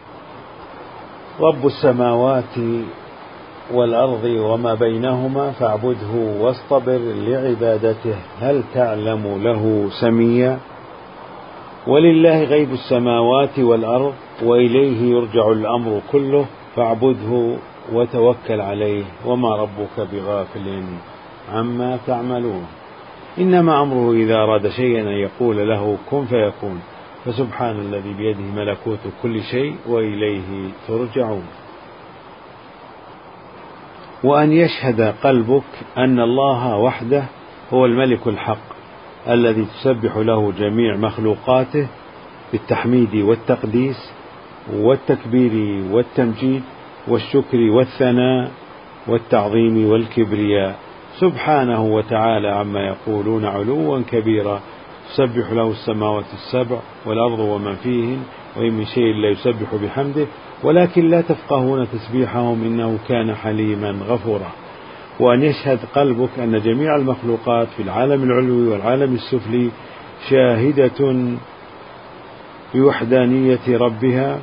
رب السماوات والأرض وما بينهما فاعبده واصطبر لعبادته هل تعلم له سميا. ولله غيب السماوات والأرض وإليه يرجع الأمر كله فاعبده وتوكل عليه وما ربك بغافل عما تعملون. إنما أمره إذا أراد شيئا أن يقول له كن فيكون. فسبحان الذي بيده ملكوت كل شيء وإليه ترجعون. وأن يشهد قلبك أن الله وحده هو الملك الحق الذي تسبح له جميع مخلوقاته بالتحميد والتقديس والتكبير والتمجيد والشكر والثناء والتعظيم والكبرياء، سبحانه وتعالى عما يقولون علوا كبيرا. تسبح له السماوات السبع والأرض ومن فيهن وإن من شيء لا يسبح بحمده ولكن لا تفقهون تسبيحهم إنه كان حليما غفورا. وأن يشهد قلبك أن جميع المخلوقات في العالم العلوي والعالم السفلي شاهدة بوحدانية ربها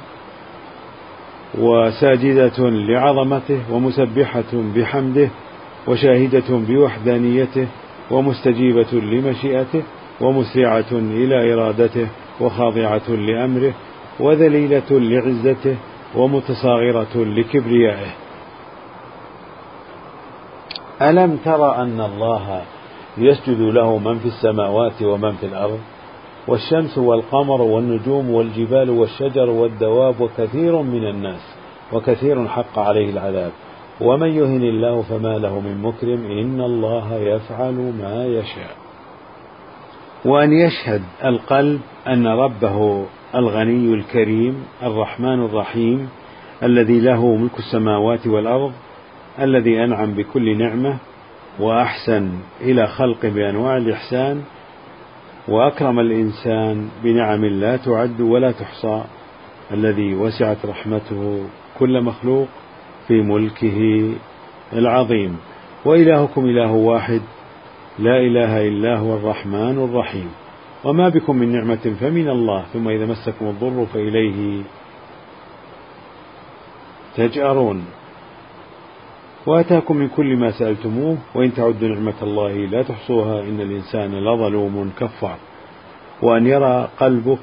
وساجدة لعظمته ومسبحة بحمده وشاهدة بوحدانيته ومستجيبة لمشيئته ومسرعة إلى إرادته وخاضعة لأمره وذليلة لعزته ومتصاغرة لكبريائه. ألم تر أن الله يسجد له من في السماوات ومن في الأرض، والشمس والقمر والنجوم والجبال والشجر والدواب وكثير من الناس، وكثير حق عليه العذاب، ومن يهن الله فما له من مكرم، إن الله يفعل ما يشاء. وأن يشهد القلب أن ربه الغني الكريم الرحمن الرحيم الذي له ملك السماوات والأرض، الذي أنعم بكل نعمة وأحسن إلى خلقه بأنواع الإحسان، وأكرم الإنسان بنعم لا تعد ولا تحصى، الذي وسعت رحمته كل مخلوق في ملكه العظيم. وإلهكم إله واحد لا إله إلا هو الرحمن الرحيم. وما بكم من نعمة فمن الله، ثم إذا مسكم الضر فإليه تجأرون. وآتاكم من كل ما سألتموه، وإن تعدوا نعمة الله لا تحصوها، إن الإنسان لظلوم كفار. وأن يرى قلبك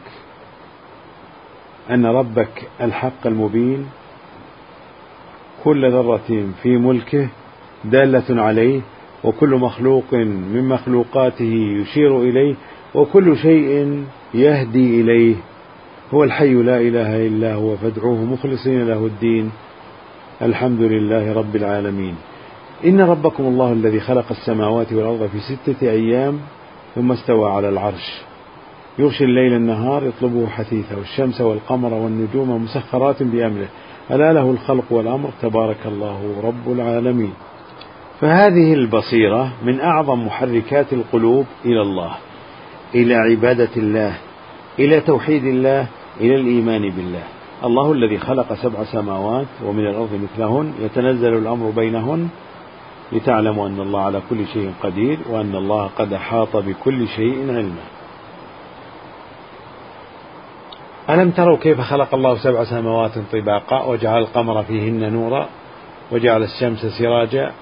أن ربك الحق المبين كل ذرة في ملكه دالة عليه، وكل مخلوق من مخلوقاته يشير إليه، وكل شيء يهدي إليه. هو الحي لا إله إلا هو فادعوه مخلصين له الدين، الحمد لله رب العالمين. إن ربكم الله الذي خلق السماوات والأرض في 6 أيام ثم استوى على العرش، يغشي الليل النهار يطلبه حثيثا، والشمس والقمر والنجوم مسخرات بأمره، ألا له الخلق والأمر، تبارك الله رب العالمين. فهذه البصيرة من أعظم محركات القلوب إلى الله، إلى عبادة الله، إلى توحيد الله، إلى الإيمان بالله. الله الذي خلق 7 سماوات ومن الأرض مثلهن، يتنزل الأمر بينهن لتعلموا أن الله على كل شيء قدير، وأن الله قد أحاط بكل شيء علما. ألم تروا كيف خلق الله 7 سماوات طباقا، وجعل القمر فيهن نورا، وجعل الشمس سراجا،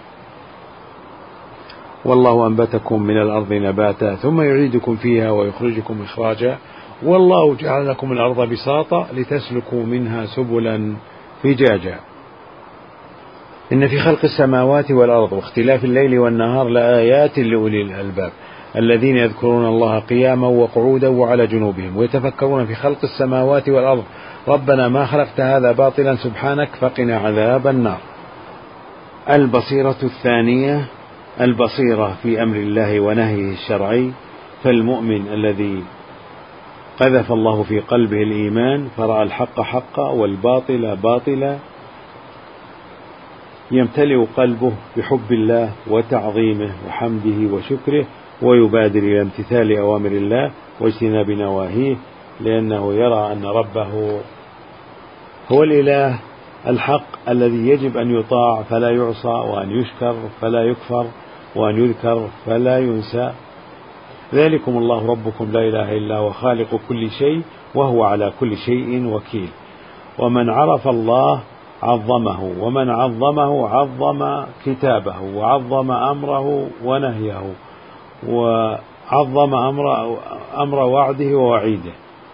والله أنبتكم من الأرض نباتا، ثم يعيدكم فيها ويخرجكم إخراجا، والله جعل لكم الأرض بساطا لتسلكوا منها سبلا فجاجا. إن في خلق السماوات والأرض واختلاف الليل والنهار لآيات لأولي الألباب، الذين يذكرون الله قياما وقعودا وعلى جنوبهم، ويتفكرون في خلق السماوات والأرض، ربنا ما خلقت هذا باطلا سبحانك فقنا عذاب النار. البصيرة الثانية البصيرة في أمر الله ونهيه الشرعي. فالمؤمن الذي قذف الله في قلبه الإيمان فرأى الحق حقا والباطل باطلا، يمتلئ قلبه بحب الله وتعظيمه وحمده وشكره، ويبادر إلى امتثال أوامر الله واجتناب نواهيه، لأنه يرى أن ربه هو الإله الحق الذي يجب أن يطاع فلا يعصى، وأن يشكر فلا يكفر، وأن يذكر فلا ينسى. ذلكم الله ربكم لا إله إلا هو خالق كل شيء، وهو على كل شيء وكيل. ومن عرف الله عظمه، ومن عظمه عظم كتابه، وعظم أمره ونهيه، وعظم أمر وعده ووعيده.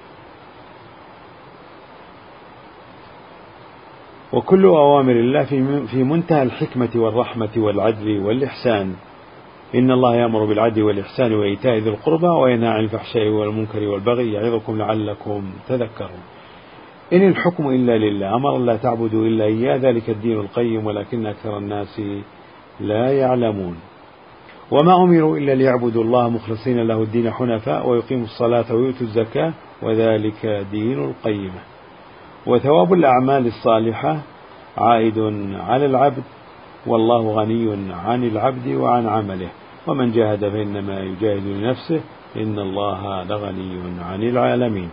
وكل أوامر الله في منتهى الحكمة والرحمة والعدل والإحسان. إن الله يأمر بالعدل والإحسان وإيتاء ذي القربى وينهى عن الفحشاء والمنكر والبغي يعظكم لعلكم تذكرون. إن الحكم إلا لله، أمر لا تعبدوا إلا إياه، ذلك الدين القيم ولكن أكثر الناس لا يعلمون. وما أمروا إلا ليعبدوا الله مخلصين له الدين حنفاء ويقيموا الصلاة ويؤتوا الزكاة وذلك دين القيمة. وثواب الأعمال الصالحة عائد على العبد، والله غني عن العبد وعن عمله، ومن جاهد فإنما يجاهد لنفسه، إن الله لغني عن العالمين.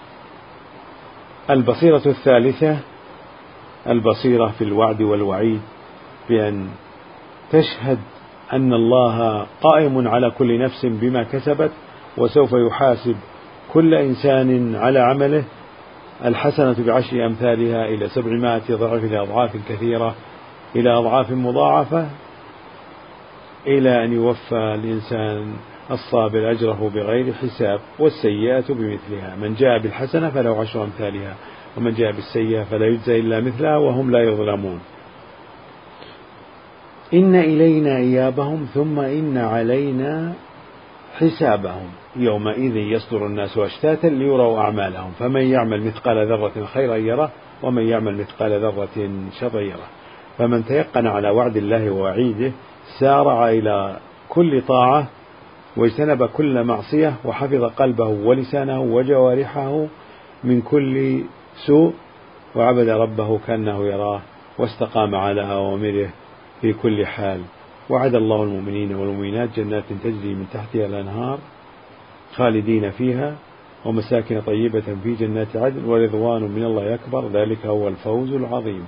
البصيرة الثالثة البصيرة في الوعد والوعيد، بأن تشهد أن الله قائم على كل نفس بما كسبت، وسوف يحاسب كل إنسان على عمله، الحسنة بعشر أمثالها إلى 700 ضعف، إلى أضعاف كثيرة، إلى أضعاف مضاعفة، إلى أن يوفى الإنسان الصابر أجره بغير حساب، والسيئة بمثلها. من جاء بالحسنة فله 10 أمثالها، ومن جاء بالسيئة فلا يجزى إلا مثلها وهم لا يظلمون. إن إلينا إيابهم ثم إن علينا حسابهم يومئذ يصدر الناس أشتاتا ليروا أعمالهم فمن يعمل مثقال ذرة خيرا يره ومن يعمل مثقال ذرة شرا يره. فمن تيقن على وعد الله ووعيده سارع إلى كل طاعة واجتنب كل معصية وحفظ قلبه ولسانه وجوارحه من كل سوء وعبد ربه كأنه يراه واستقام على أوامره في كل حال. وعد الله المؤمنين والمؤمنات جنات تجري من تحتها الأنهار خالدين فيها ومساكن طيبة في جنات عدن ورضوان من الله أكبر ذلك هو الفوز العظيم.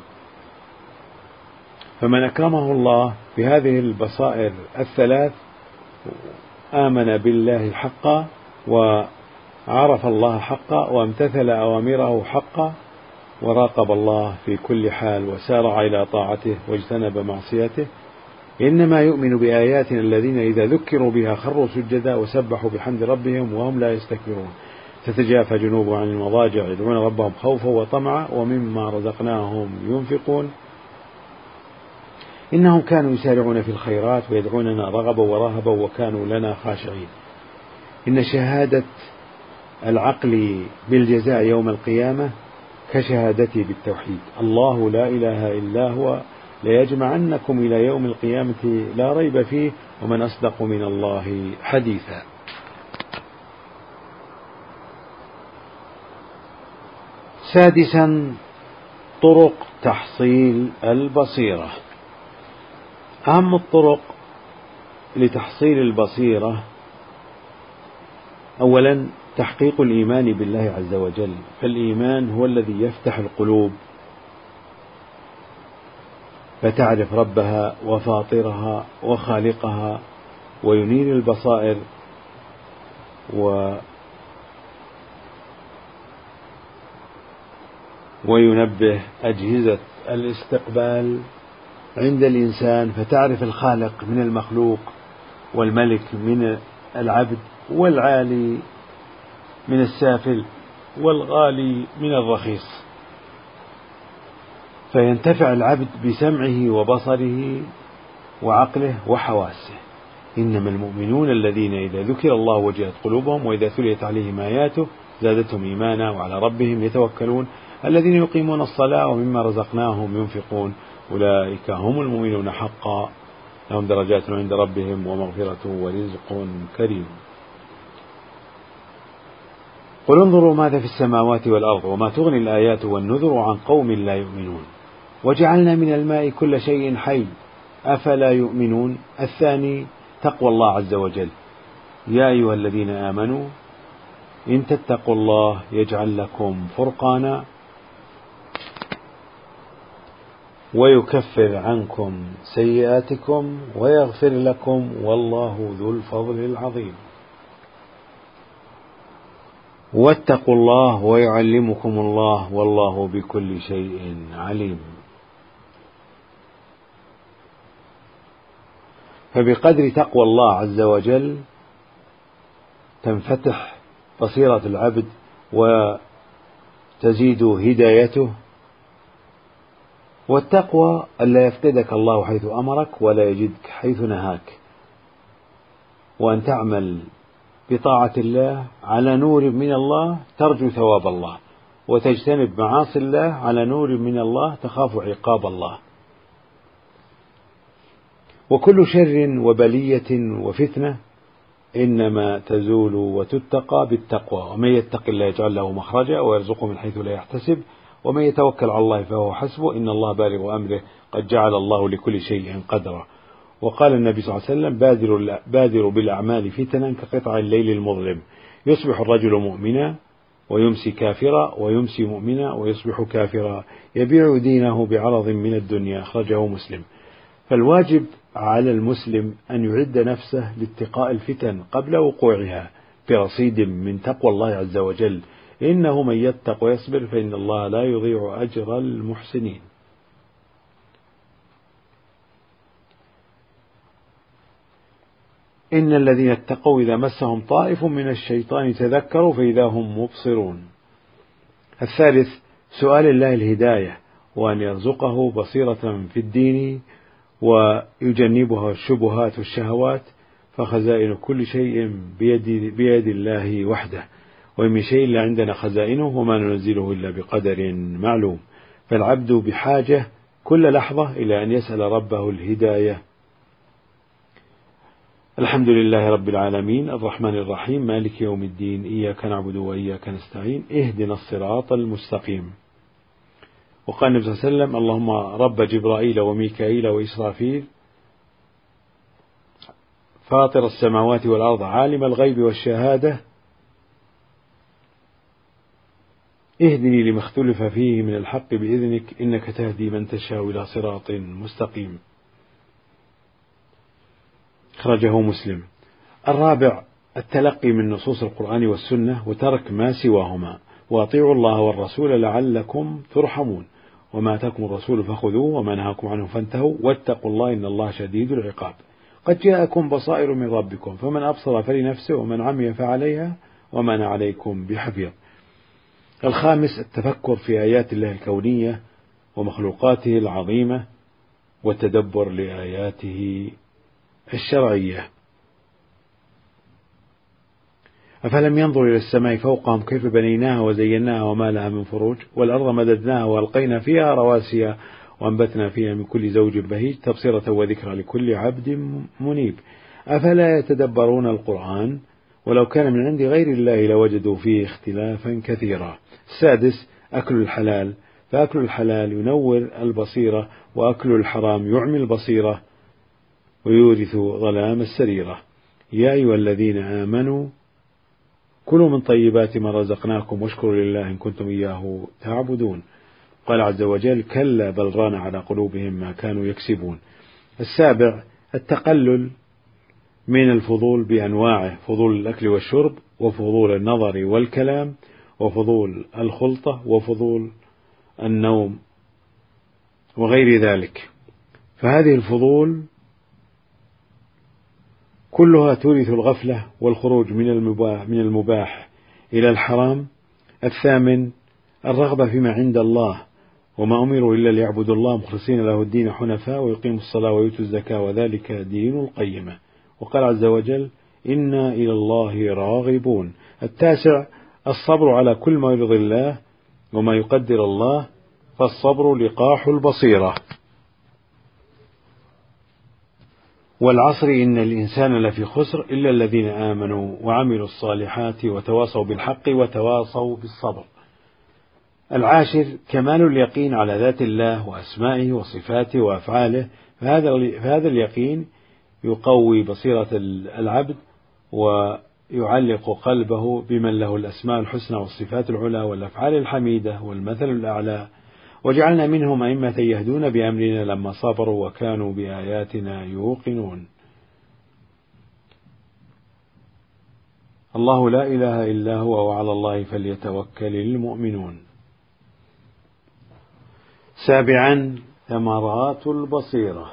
فمن أكرمه الله بهذه البصائر الثلاث آمن بالله حقا وعرف الله حقا وامتثل أوامره حقا وراقب الله في كل حال وسارع إلى طاعته واجتنب معصيته إنما يؤمن بآياتنا الذين إذا ذكروا بها خروا سجدا وسبحوا بحمد ربهم وهم لا يستكبرون. تتجافى جنوبهم عن المضاجع يدعون ربهم خوفا وطمعا ومما رزقناهم ينفقون إنهم كانوا يسارعون في الخيرات ويدعوننا رغبا ورهبا وكانوا لنا خاشعين. إن شهادة العقل بالجزاء يوم القيامة كشهادتي بالتوحيد الله لا إله إلا هو ليجمعنكم إلى يوم القيامة لا ريب فيه ومن أصدق من الله حديثا. سادسا طرق تحصيل البصيرة. أهم الطرق لتحصيل البصيرة أولا تحقيق الإيمان بالله عز وجل فالإيمان هو الذي يفتح القلوب فتعرف ربها وفاطرها وخالقها وينير البصائر وينبه أجهزة الاستقبال عند الإنسان فتعرف الخالق من المخلوق والملك من العبد والعالي من السافل والغالي من الرخيص فينتفع العبد بسمعه وبصره وعقله وحواسه. إنما المؤمنون الذين إذا ذكر الله وجلت قلوبهم وإذا تليت عليهم آياته زادتهم إيمانا وعلى ربهم يتوكلون الذين يقيمون الصلاة ومما رزقناهم ينفقون أولئك هم المؤمنون حقا لهم درجات عند ربهم ومغفرة ورزق كريم. قل انظروا ماذا في السماوات والأرض وما تغني الآيات والنذر عن قوم لا يؤمنون وجعلنا من الماء كل شيء حي أفلا يؤمنون. الثاني تقوى الله عز وجل يا أيها الذين آمنوا إن تتقوا الله يجعل لكم فرقانا ويكفر عنكم سيئاتكم ويغفر لكم والله ذو الفضل العظيم. واتقوا الله ويعلمكم الله والله بكل شيء عليم. فبقدر تقوى الله عز وجل تنفتح بصيرة العبد وتزيد هدايته. والتقوى ألا يفتدك الله حيث أمرك ولا يجدك حيث نهاك وأن تعمل بطاعة الله على نور من الله ترجو ثواب الله وتجتنب معاصي الله على نور من الله تخاف عقاب الله. وكل شر وبلية وفتنة إنما تزول وتتقى بالتقوى ومن يتق الله يجعل له مخرجا ويرزقه من حيث لا يحتسب ومن يتوكل على الله فهو حسبه إن الله بالغ أمره قد جعل الله لكل شيء قدرا. وقال النبي صلى الله عليه وسلم بادروا بالأعمال فتنا كقطع الليل المظلم يصبح الرجل مؤمنا ويمسي كافرا ويمسي مؤمنا ويصبح كافرا يبيع دينه بعرض من الدنيا أخرجه مسلم. فالواجب على المسلم أن يعد نفسه لاتقاء الفتن قبل وقوعها برصيد من تقوى الله عز وجل إنه من يتق ويصبر فإن الله لا يضيع أجر المحسنين. إن الذين اتقوا إذا مسهم طائف من الشيطان تذكروا فإذا هم مبصرون. الثالث سؤال الله الهداية وأن يرزقه بصيرة في الدين ويجنبها الشبهات والشهوات، فخزائن كل شيء بيد الله وحده، ومن شيء إلا عندنا خزائنه وما ننزله إلا بقدر معلوم. فالعبد بحاجة كل لحظة إلى أن يسأل ربه الهداية. الحمد لله رب العالمين الرحمن الرحيم مالك يوم الدين إياك نعبد وإياك نستعين اهدنا الصراط المستقيم. وقال النبي صلى الله عليه وسلم اللهم رب جبرائيل وميكائيل وإسرافيل فاطر السماوات والأرض عالم الغيب والشهادة اهدني لما اختلف فيه من الحق بإذنك إنك تهدي من تشاء إلى صراط مستقيم. خرجه مسلم. الرابع التلقي من نصوص القرآن والسنة وترك ما سواهما، وأطيعوا الله والرسول لعلكم ترحمون، وما أتاكم الرسول فخذوه وما نهاكم عنه فانتهوا واتقوا الله إن الله شديد العقاب. قد جاءكم بصائر من ربكم فمن أبصر فلنفسه ومن عمي فعليها وما أنا عليكم بحفيظ. الخامس التفكر في آيات الله الكونية ومخلوقاته العظيمة والتدبر لآياته الشرعية. أفلم ينظروا إلى السماء فوقهم كيف بنيناها وزيناها وما لها من فروج، والأرض مددناها وألقينا فيها رواسي وأنبتنا فيها من كل زوج بهيج تبصرة وذكرى لكل عبد منيب. أفلا يتدبرون القرآن ولو كان من عند غير الله لوجدوا فيه اختلافا كثيرا. السادس أكل الحلال، فأكل الحلال ينور البصيرة وأكل الحرام يعمي البصيرة ويورث ظلام السريرة. يا أيها الذين آمنوا كلوا من طيبات ما رزقناكم واشكروا لله إن كنتم إياه تعبدون. قال عز وجل كلا بل ران على قلوبهم ما كانوا يكسبون. السابع التقلل من الفضول بأنواعه، فضول الأكل والشرب وفضول النظر والكلام وفضول الخلطة وفضول النوم وغير ذلك، فهذه الفضول كلها تورث الغفلة والخروج من المباح إلى الحرام. الثامن الرغبة فيما عند الله، وما أمروا إلا ليعبدوا الله مخلصين له الدين حنفاء ويقيموا الصلاة ويؤتوا الزكاة وذلك دين القيمة. وقال عز وجل إنا إلى الله راغبون. التاسع الصبر على كل ما يرضي الله وما يقدر الله، فالصبر لقاح البصيرة. والعصر إن الإنسان لفي خسر إلا الذين آمنوا وعملوا الصالحات وتواصوا بالحق وتواصوا بالصبر. العاشر كمال اليقين على ذات الله وأسمائه وصفاته وأفعاله، فهذا اليقين يقوي بصيرة العبد ويعلق قلبه بمن له الأسماء الحسنى والصفات العلى والأفعال الحميدة والمثل الأعلى. وجعلنا منهم أئمة يهدون بأمرنا لما صبروا وكانوا بآياتنا يوقنون. الله لا إله إلا هو وعلى الله فليتوكل المؤمنون. سابعا ثمرات البصيرة.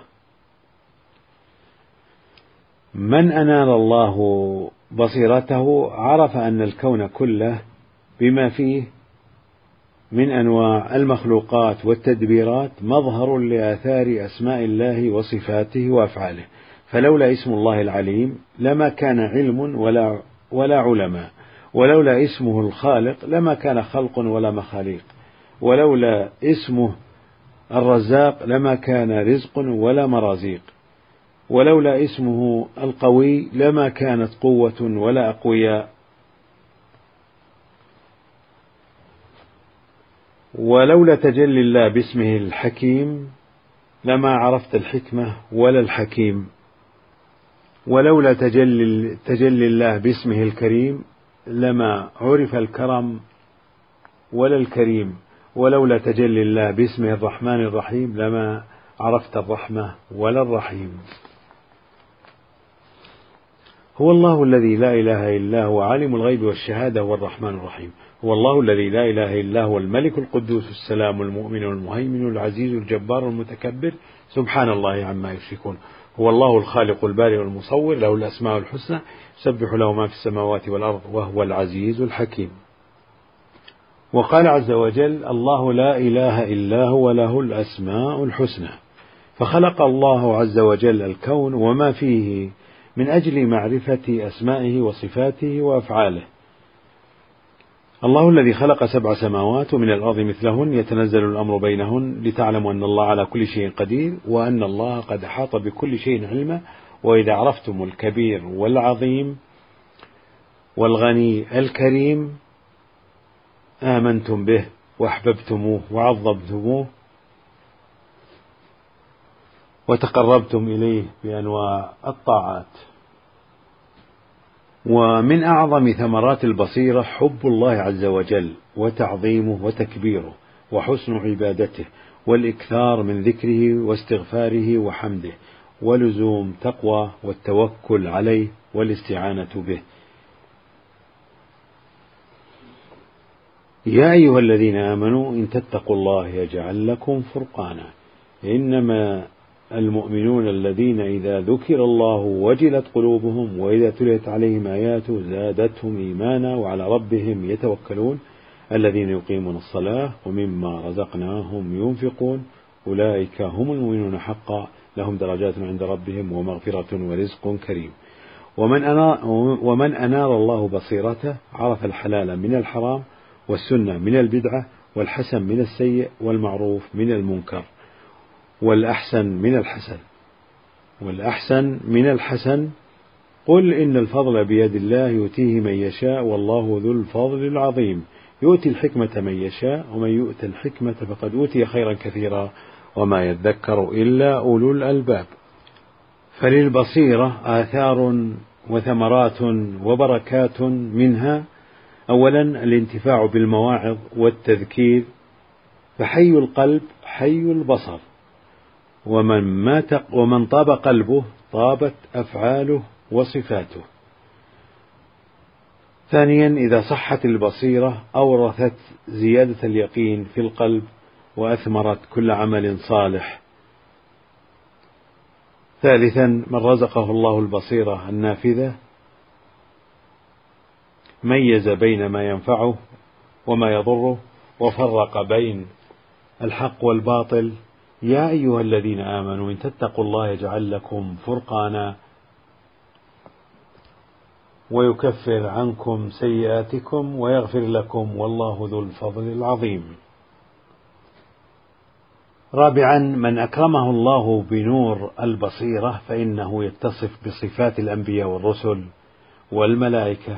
من أنال الله بصيرته عرف أن الكون كله بما فيه من أنواع المخلوقات والتدبيرات مظهر لآثار أسماء الله وصفاته وأفعاله، فلولا اسم الله العليم لما كان علم ولا علماء، ولولا اسمه الخالق لما كان خلق ولا مخاليق، ولولا اسمه الرزاق لما كان رزق ولا مرازيق، ولولا اسمه القوي لما كانت قوة ولا أقوياء، ولولا تجلي الله باسمه الحكيم لما عرفت الحكمة ولا الحكيم، ولولا تجلي الله باسمه الكريم لما عرف الكرم ولا الكريم، ولولا تجلي الله باسمه الرحمن الرحيم لما عرفت الرحمة ولا الرحيم. هو الله الذي لا إله إلا هو عالم الغيب والشهادة هو الرحمن الرحيم. هو الله الذي لا إله إلا هو الملك القدوس السلام المؤمن المهيمن العزيز الجبار المتكبر سبحان الله عما يشركون. هو الله الخالق البارئ المصور له الأسماء الحسنى يسبح له ما في السماوات والأرض وهو العزيز الحكيم. وقال عز وجل الله لا إله إلا هو له الأسماء الحسنى، فخلق الله عز وجل الكون وما فيه من أجل معرفة أسمائه وصفاته وأفعاله. الله الذي خلق 7 سماوات ومن الأرض مثلهن يتنزل الأمر بينهن لتعلموا أن الله على كل شيء قدير وأن الله قد أحاط بكل شيء علما وإذا عرفتم الكبير والعظيم والغني الكريم آمنتم به وأحببتموه وعظمتموه وتقربتم إليه بأنواع الطاعات. ومن أعظم ثمرات البصيرة حب الله عز وجل وتعظيمه وتكبيره وحسن عبادته والإكثار من ذكره واستغفاره وحمده ولزوم تقوى والتوكل عليه والاستعانة به. يا أيها الذين آمنوا إن تتقوا الله يجعل لكم فرقانا إنما المؤمنون الذين إذا ذكر الله وجلت قلوبهم وإذا تليت عليهم آياته زادتهم إيمانا وعلى ربهم يتوكلون الذين يقيمون الصلاة ومما رزقناهم ينفقون أولئك هم المؤمنون حقا لهم درجات عند ربهم ومغفرة ورزق كريم. ومن أنار الله بصيرته عرف الحلال من الحرام والسنة من البدعة والحسن من السيء والمعروف من المنكر والأحسن من الحسن قل إن الفضل بيد الله يؤتيه من يشاء والله ذو الفضل العظيم يؤتي الحكمة من يشاء ومن يؤت الحكمة فقد أوتي خيرا كثيرا وما يذكر إلا أولو الألباب. فللبصيرة آثار وثمرات وبركات منها أولا الانتفاع بالمواعظ والتذكير فحي القلب حي البصر ومن طاب قلبه طابت أفعاله وصفاته. ثانيا إذا صحت البصيرة أورثت زيادة اليقين في القلب وأثمرت كل عمل صالح. ثالثا من رزقه الله البصيرة النافذة ميز بين ما ينفعه وما يضره وفرق بين الحق والباطل. يا أيها الذين آمنوا إن تتقوا الله يجعل لكم فرقانا ويكفر عنكم سيئاتكم ويغفر لكم والله ذو الفضل العظيم. رابعا من أكرمه الله بنور البصيرة فإنه يتصف بصفات الأنبياء والرسل والملائكة.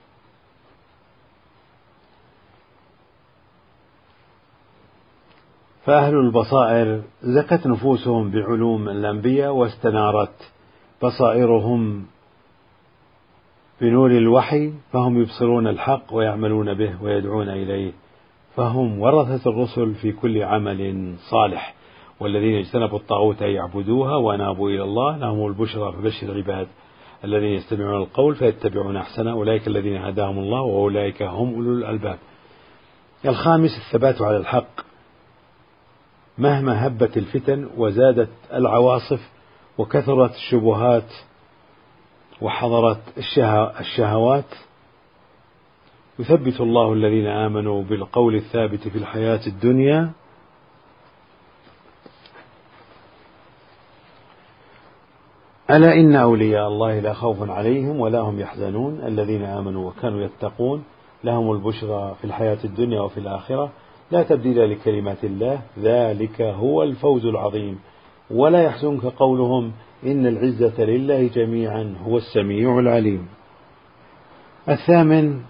فأهل البصائر زكت نفوسهم بعلوم الأنبياء واستنارت بصائرهم بنور الوحي فهم يبصرون الحق ويعملون به ويدعون إليه فهم ورثة الرسل في كل عمل صالح. والذين اجتنبوا الطاغوت أن يعبدوها وأنابوا إلى الله لهم البشرى فبشر العباد الذين يستمعون القول فيتبعون أحسنه أولئك الذين هداهم الله وأولئك هم أولو الألباب. الخامس الثبات على الحق مهما هبت الفتن وزادت العواصف وكثرت الشبهات وحضرت الشهوات يثبت الله الذين آمنوا بالقول الثابت في الحياة الدنيا ألا إن أولياء الله لا خوف عليهم ولا هم يحزنون الذين آمنوا وكانوا يتقون لهم البشرى في الحياة الدنيا وفي الآخرة لا تبديل لكلمات الله ذلك هو الفوز العظيم. ولا يحزنك قولهم إن العزة لله جميعا هو السميع العليم. الثامن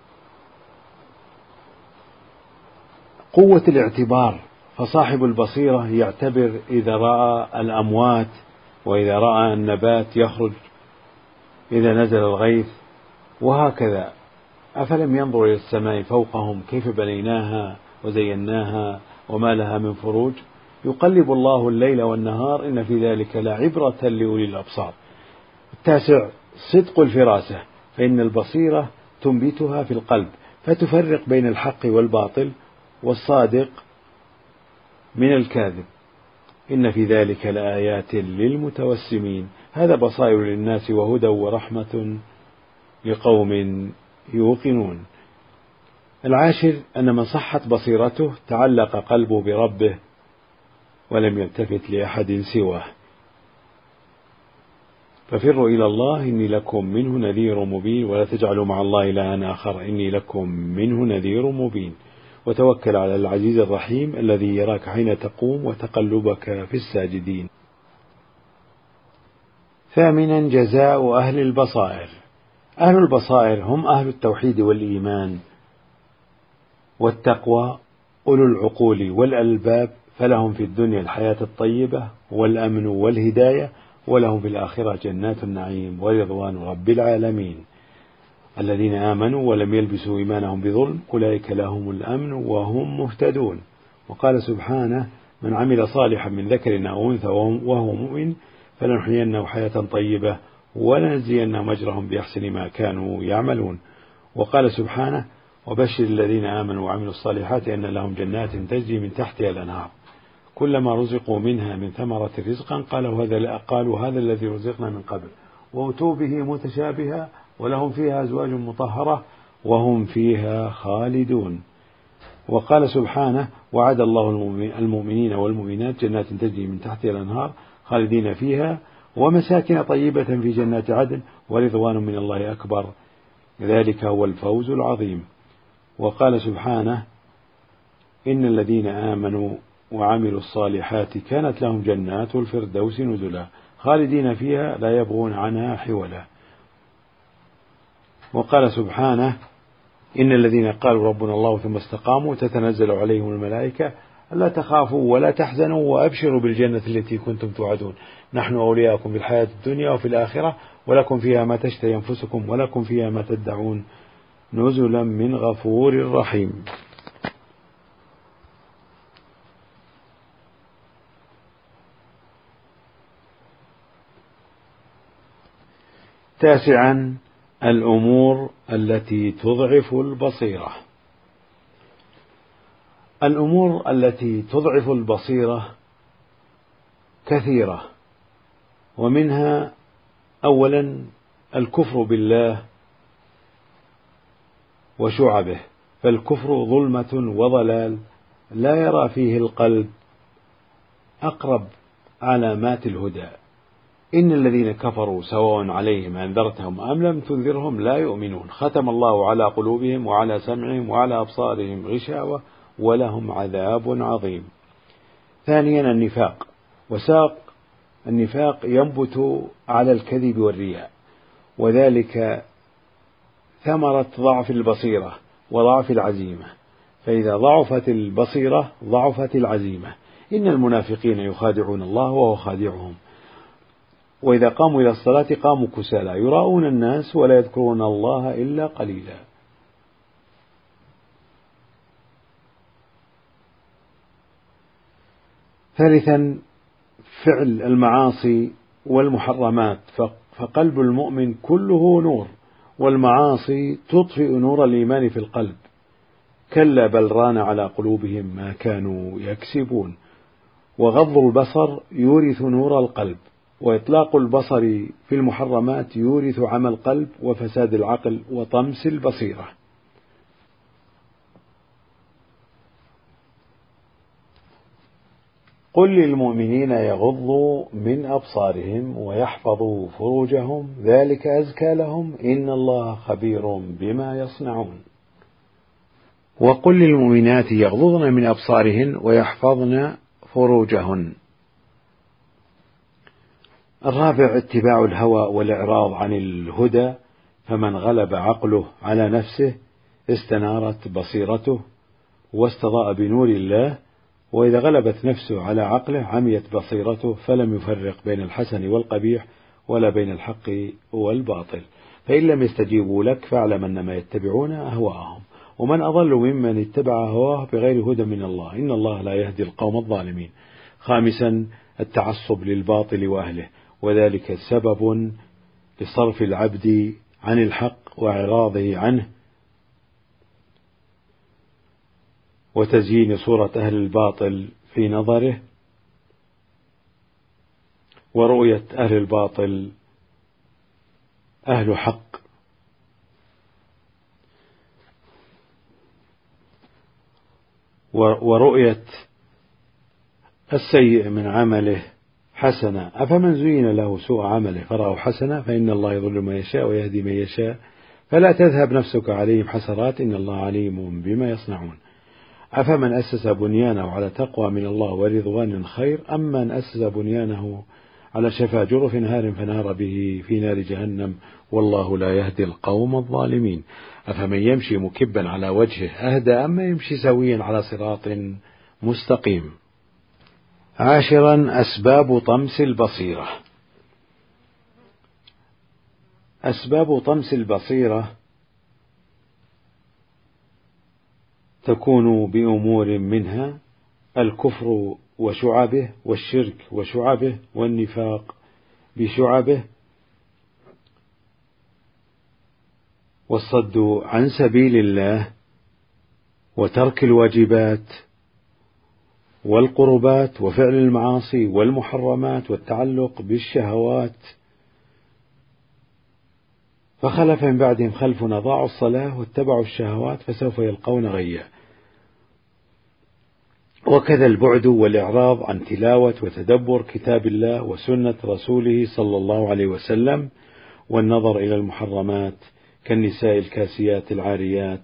قوة الاعتبار فصاحب البصيرة يعتبر إذا رأى الأموات وإذا رأى النبات يخرج إذا نزل الغيث وهكذا. أفلم ينظر إلى السماء فوقهم كيف بنيناها وزيناها وما لها من فروج يقلب الله الليل والنهار إن في ذلك لعبرة لأولي الأبصار. التاسع صدق الفراسة فإن البصيرة تنبتها في القلب فتفرق بين الحق والباطل والصادق من الكاذب إن في ذلك لآيات للمتوسمين. هذا بصائر للناس وهدى ورحمة لقوم يوقنون. العاشر أن من صحت بصيرته تعلق قلبه بربه ولم يلتفت لأحد سواه. ففروا إلى الله إني لكم منه نذير مبين، ولا تجعلوا مع الله إلها آخر إني لكم منه نذير مبين. وتوكل على العزيز الرحيم الذي يراك حين تقوم وتقلبك في الساجدين. ثامنا، جزاء أهل البصائر. أهل البصائر هم أهل التوحيد والإيمان والتقوى، أولو العقول والألباب، فلهم في الدنيا الحياة الطيبة والأمن والهداية، ولهم في الآخرة جنات النعيم ورضوان رب العالمين. الذين آمنوا ولم يلبسوا إيمانهم بظلم أولئك لهم الأمن وهم مهتدون. وقال سبحانه: من عمل صالحا من ذكر أو أنثى وهو مؤمن فلنحيينه حياة طيبة ولنجزينهم أجرهم بأحسن ما كانوا يعملون. وقال سبحانه: وبشر الذين آمنوا وعملوا الصالحات أن لهم جنات تجري من تحتها الأنهار كلما رزقوا منها من ثمرة رزقا قالوا هذا الذي رزقنا من قبل وأتوا به متشابها ولهم فيها أزواج مطهرة وهم فيها خالدون. وقال سبحانه: وعد الله المؤمنين والمؤمنات جنات تجري من تحتها الأنهار خالدين فيها ومساكن طيبة في جنات عدن ورضوان من الله أكبر ذلك هو الفوز العظيم. وقال سبحانه: إن الذين آمنوا وعملوا الصالحات كانت لهم جنات الفردوس نزلا خالدين فيها لا يبغون عنها حولا. وقال سبحانه: إن الذين قالوا ربنا الله ثم استقاموا تتنزل عليهم الملائكة ألا تخافوا ولا تحزنوا وأبشروا بالجنة التي كنتم توعدون نحن أولياؤكم في الحياة الدنيا وفي الآخرة ولكم فيها ما تشتهي أنفسكم ولكم فيها ما تدعون نزلا من غفور رحيم. تاسعا، الأمور التي تضعف البصيرة. الأمور التي تضعف البصيرة كثيرة، ومنها أولا الكفر بالله وشعبه، فالكفر ظلمة وضلال لا يرى فيه القلب أقرب علامات الهدى. إن الذين كفروا سواء عليهم أنذرتهم أم لم تنذرهم لا يؤمنون ختم الله على قلوبهم وعلى سمعهم وعلى أبصارهم غشاوة ولهم عذاب عظيم. ثانيا النفاق، وساق النفاق ينبت على الكذب والرياء، وذلك ثمرة ضعف البصيرة وضعف العزيمة، فإذا ضعفت البصيرة ضعفت العزيمة. إن المنافقين يخادعون الله وهو خادعهم، وإذا قاموا إلى الصلاة قاموا كسالى يراءون الناس ولا يذكرون الله إلا قليلا. ثالثا فعل المعاصي والمحرمات، فقلب المؤمن كله نور، والمعاصي تطفئ نور الإيمان في القلب. كلا بل ران على قلوبهم ما كانوا يكسبون. وغض البصر يورث نور القلب، وإطلاق البصر في المحرمات يورث عمى القلب وفساد العقل وطمس البصيرة. قل للمؤمنين يغضوا من أبصارهم ويحفظوا فروجهم ذلك أزكى لهم إن الله خبير بما يصنعون. وقل للمؤمنات يغضضن من أبصارهن ويحفظن فروجهن. الرابع اتباع الهوى والإعراض عن الهدى، فمن غلب عقله على نفسه استنارت بصيرته واستضاء بنور الله، وإذا غلبت نفسه على عقله عميت بصيرته فلم يفرق بين الحسن والقبيح ولا بين الحق والباطل. فإن لم يستجيبوا لك فاعلم أنما يتبعون أهواءهم، ومن أضل ممن اتبع هواه بغير هدى من الله إن الله لا يهدي القوم الظالمين. خامسا التعصب للباطل وأهله، وذلك سبب لصرف العبد عن الحق وإعراضه عنه وتزيين صورة أهل الباطل في نظره، ورؤية أهل الباطل أهل حق. ورؤية السيء من عمله حسنة، أفمن زين له سوء عمله فرأه حسنة فإن الله يضل من يشاء ويهدي من يشاء فلا تذهب نفسك عليهم حسرات إن الله عليم بما يصنعون. أفمن أسس بنيانه على تقوى من الله ورضوان خير أم من أسس بنيانه على شفا جرف نهار فنهار به في نار جهنم والله لا يهدي القوم الظالمين. أفمن يمشي مكبا على وجهه أهدى أم يمشي سويا على صراط مستقيم. 10. أسباب طمس البصيرة. أسباب طمس البصيرة تكون بأمور منها الكفر وشعبه والشرك وشعبه والنفاق بشعبه والصد عن سبيل الله وترك الواجبات والقربات وفعل المعاصي والمحرمات والتعلق بالشهوات. فخلف من بعدهم خلف أضاعوا الصلاة واتبعوا الشهوات فسوف يلقون غيا. وكذا البعد والإعراض عن تلاوة وتدبر كتاب الله وسنة رسوله صلى الله عليه وسلم والنظر إلى المحرمات كالنساء الكاسيات العاريات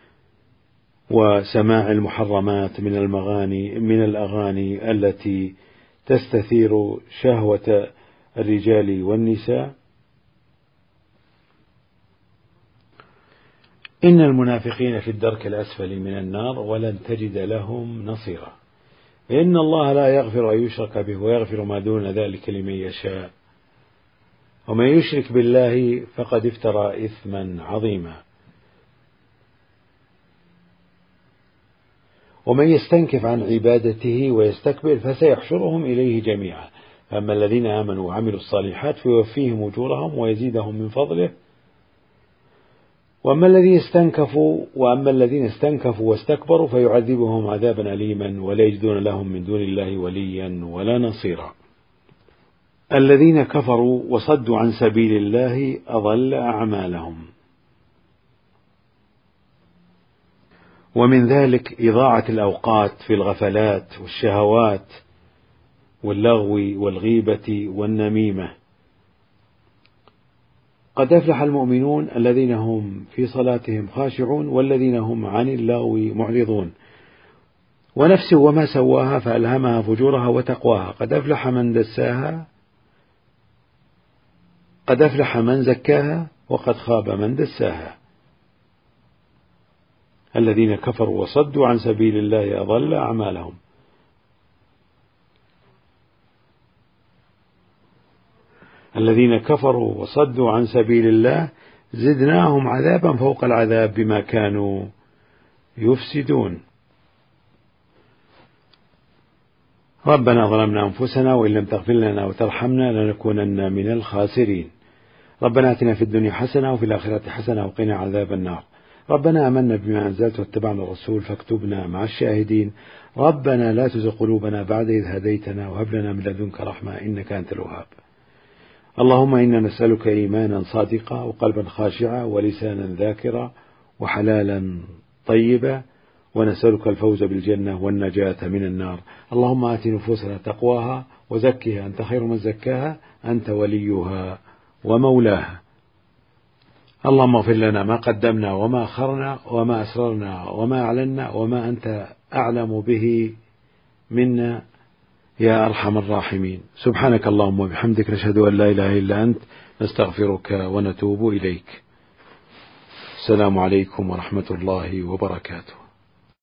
وسماع المحرمات من الأغاني التي تستثير شهوة الرجال والنساء. إن المنافقين في الدرك الأسفل من النار ولن تجد لهم نصيرا. إن الله لا يغفر أن يشرك به ويغفر ما دون ذلك لمن يشاء ومن يشرك بالله فقد افترى إثما عظيما. ومن يستنكف عن عبادته ويستكبر فسيحشرهم إليه جميعا. فأما الذين آمنوا وعملوا الصالحات فيوفيهم أجورهم ويزيدهم من فضله وأما الذين استنكفوا واستكبروا فيعذبهم عذابا أليما ولا يجدون لهم من دون الله وليا ولا نصيرا. الذين كفروا وصدوا عن سبيل الله أضل أعمالهم. ومن ذلك إضاعة الأوقات في الغفلات والشهوات واللغو والغيبة والنميمة. قد أفلح المؤمنون الذين هم في صلاتهم خاشعون والذين هم عن اللغو معرضون. ونفس وما سواها فألهمها فجورها وتقواها. قد أفلح من زكاها وقد خاب من دساها. الذين كفروا وصدوا عن سبيل الله أضل أعمالهم. الذين كفروا وصدوا عن سبيل الله زدناهم عذابا فوق العذاب بما كانوا يفسدون. ربنا ظلمنا أنفسنا وإن لم تغفر لنا وترحمنا لنكونن من الخاسرين. ربنا آتنا في الدنيا حسنة وفي الآخرة حسنة وقنا عذاب النار. ربنا آمنا بما أنزلت واتبعنا الرسول فاكتبنا مع الشاهدين. ربنا لا تزغ قلوبنا بعد إذ هديتنا وهب لنا من لدنك رحمة إنك أنت الوهاب. اللهم إنا نسألك إيمانا صادقا وقلبا خاشعا ولسانا ذاكرا وحلالا طيبا ونسألك الفوز بالجنة والنجاة من النار. اللهم آت نفوسنا تقواها وزكها أنت خير من زكاها أنت وليها ومولاها. اللهم اغفر لنا ما قدمنا وما أخرنا وما أسررنا وما أعلنا وما أنت أعلم به منا يا أرحم الراحمين. سبحانك اللهم وبحمدك نشهد أن لا إله إلا أنت نستغفرك ونتوب إليك. السلام عليكم ورحمة الله وبركاته.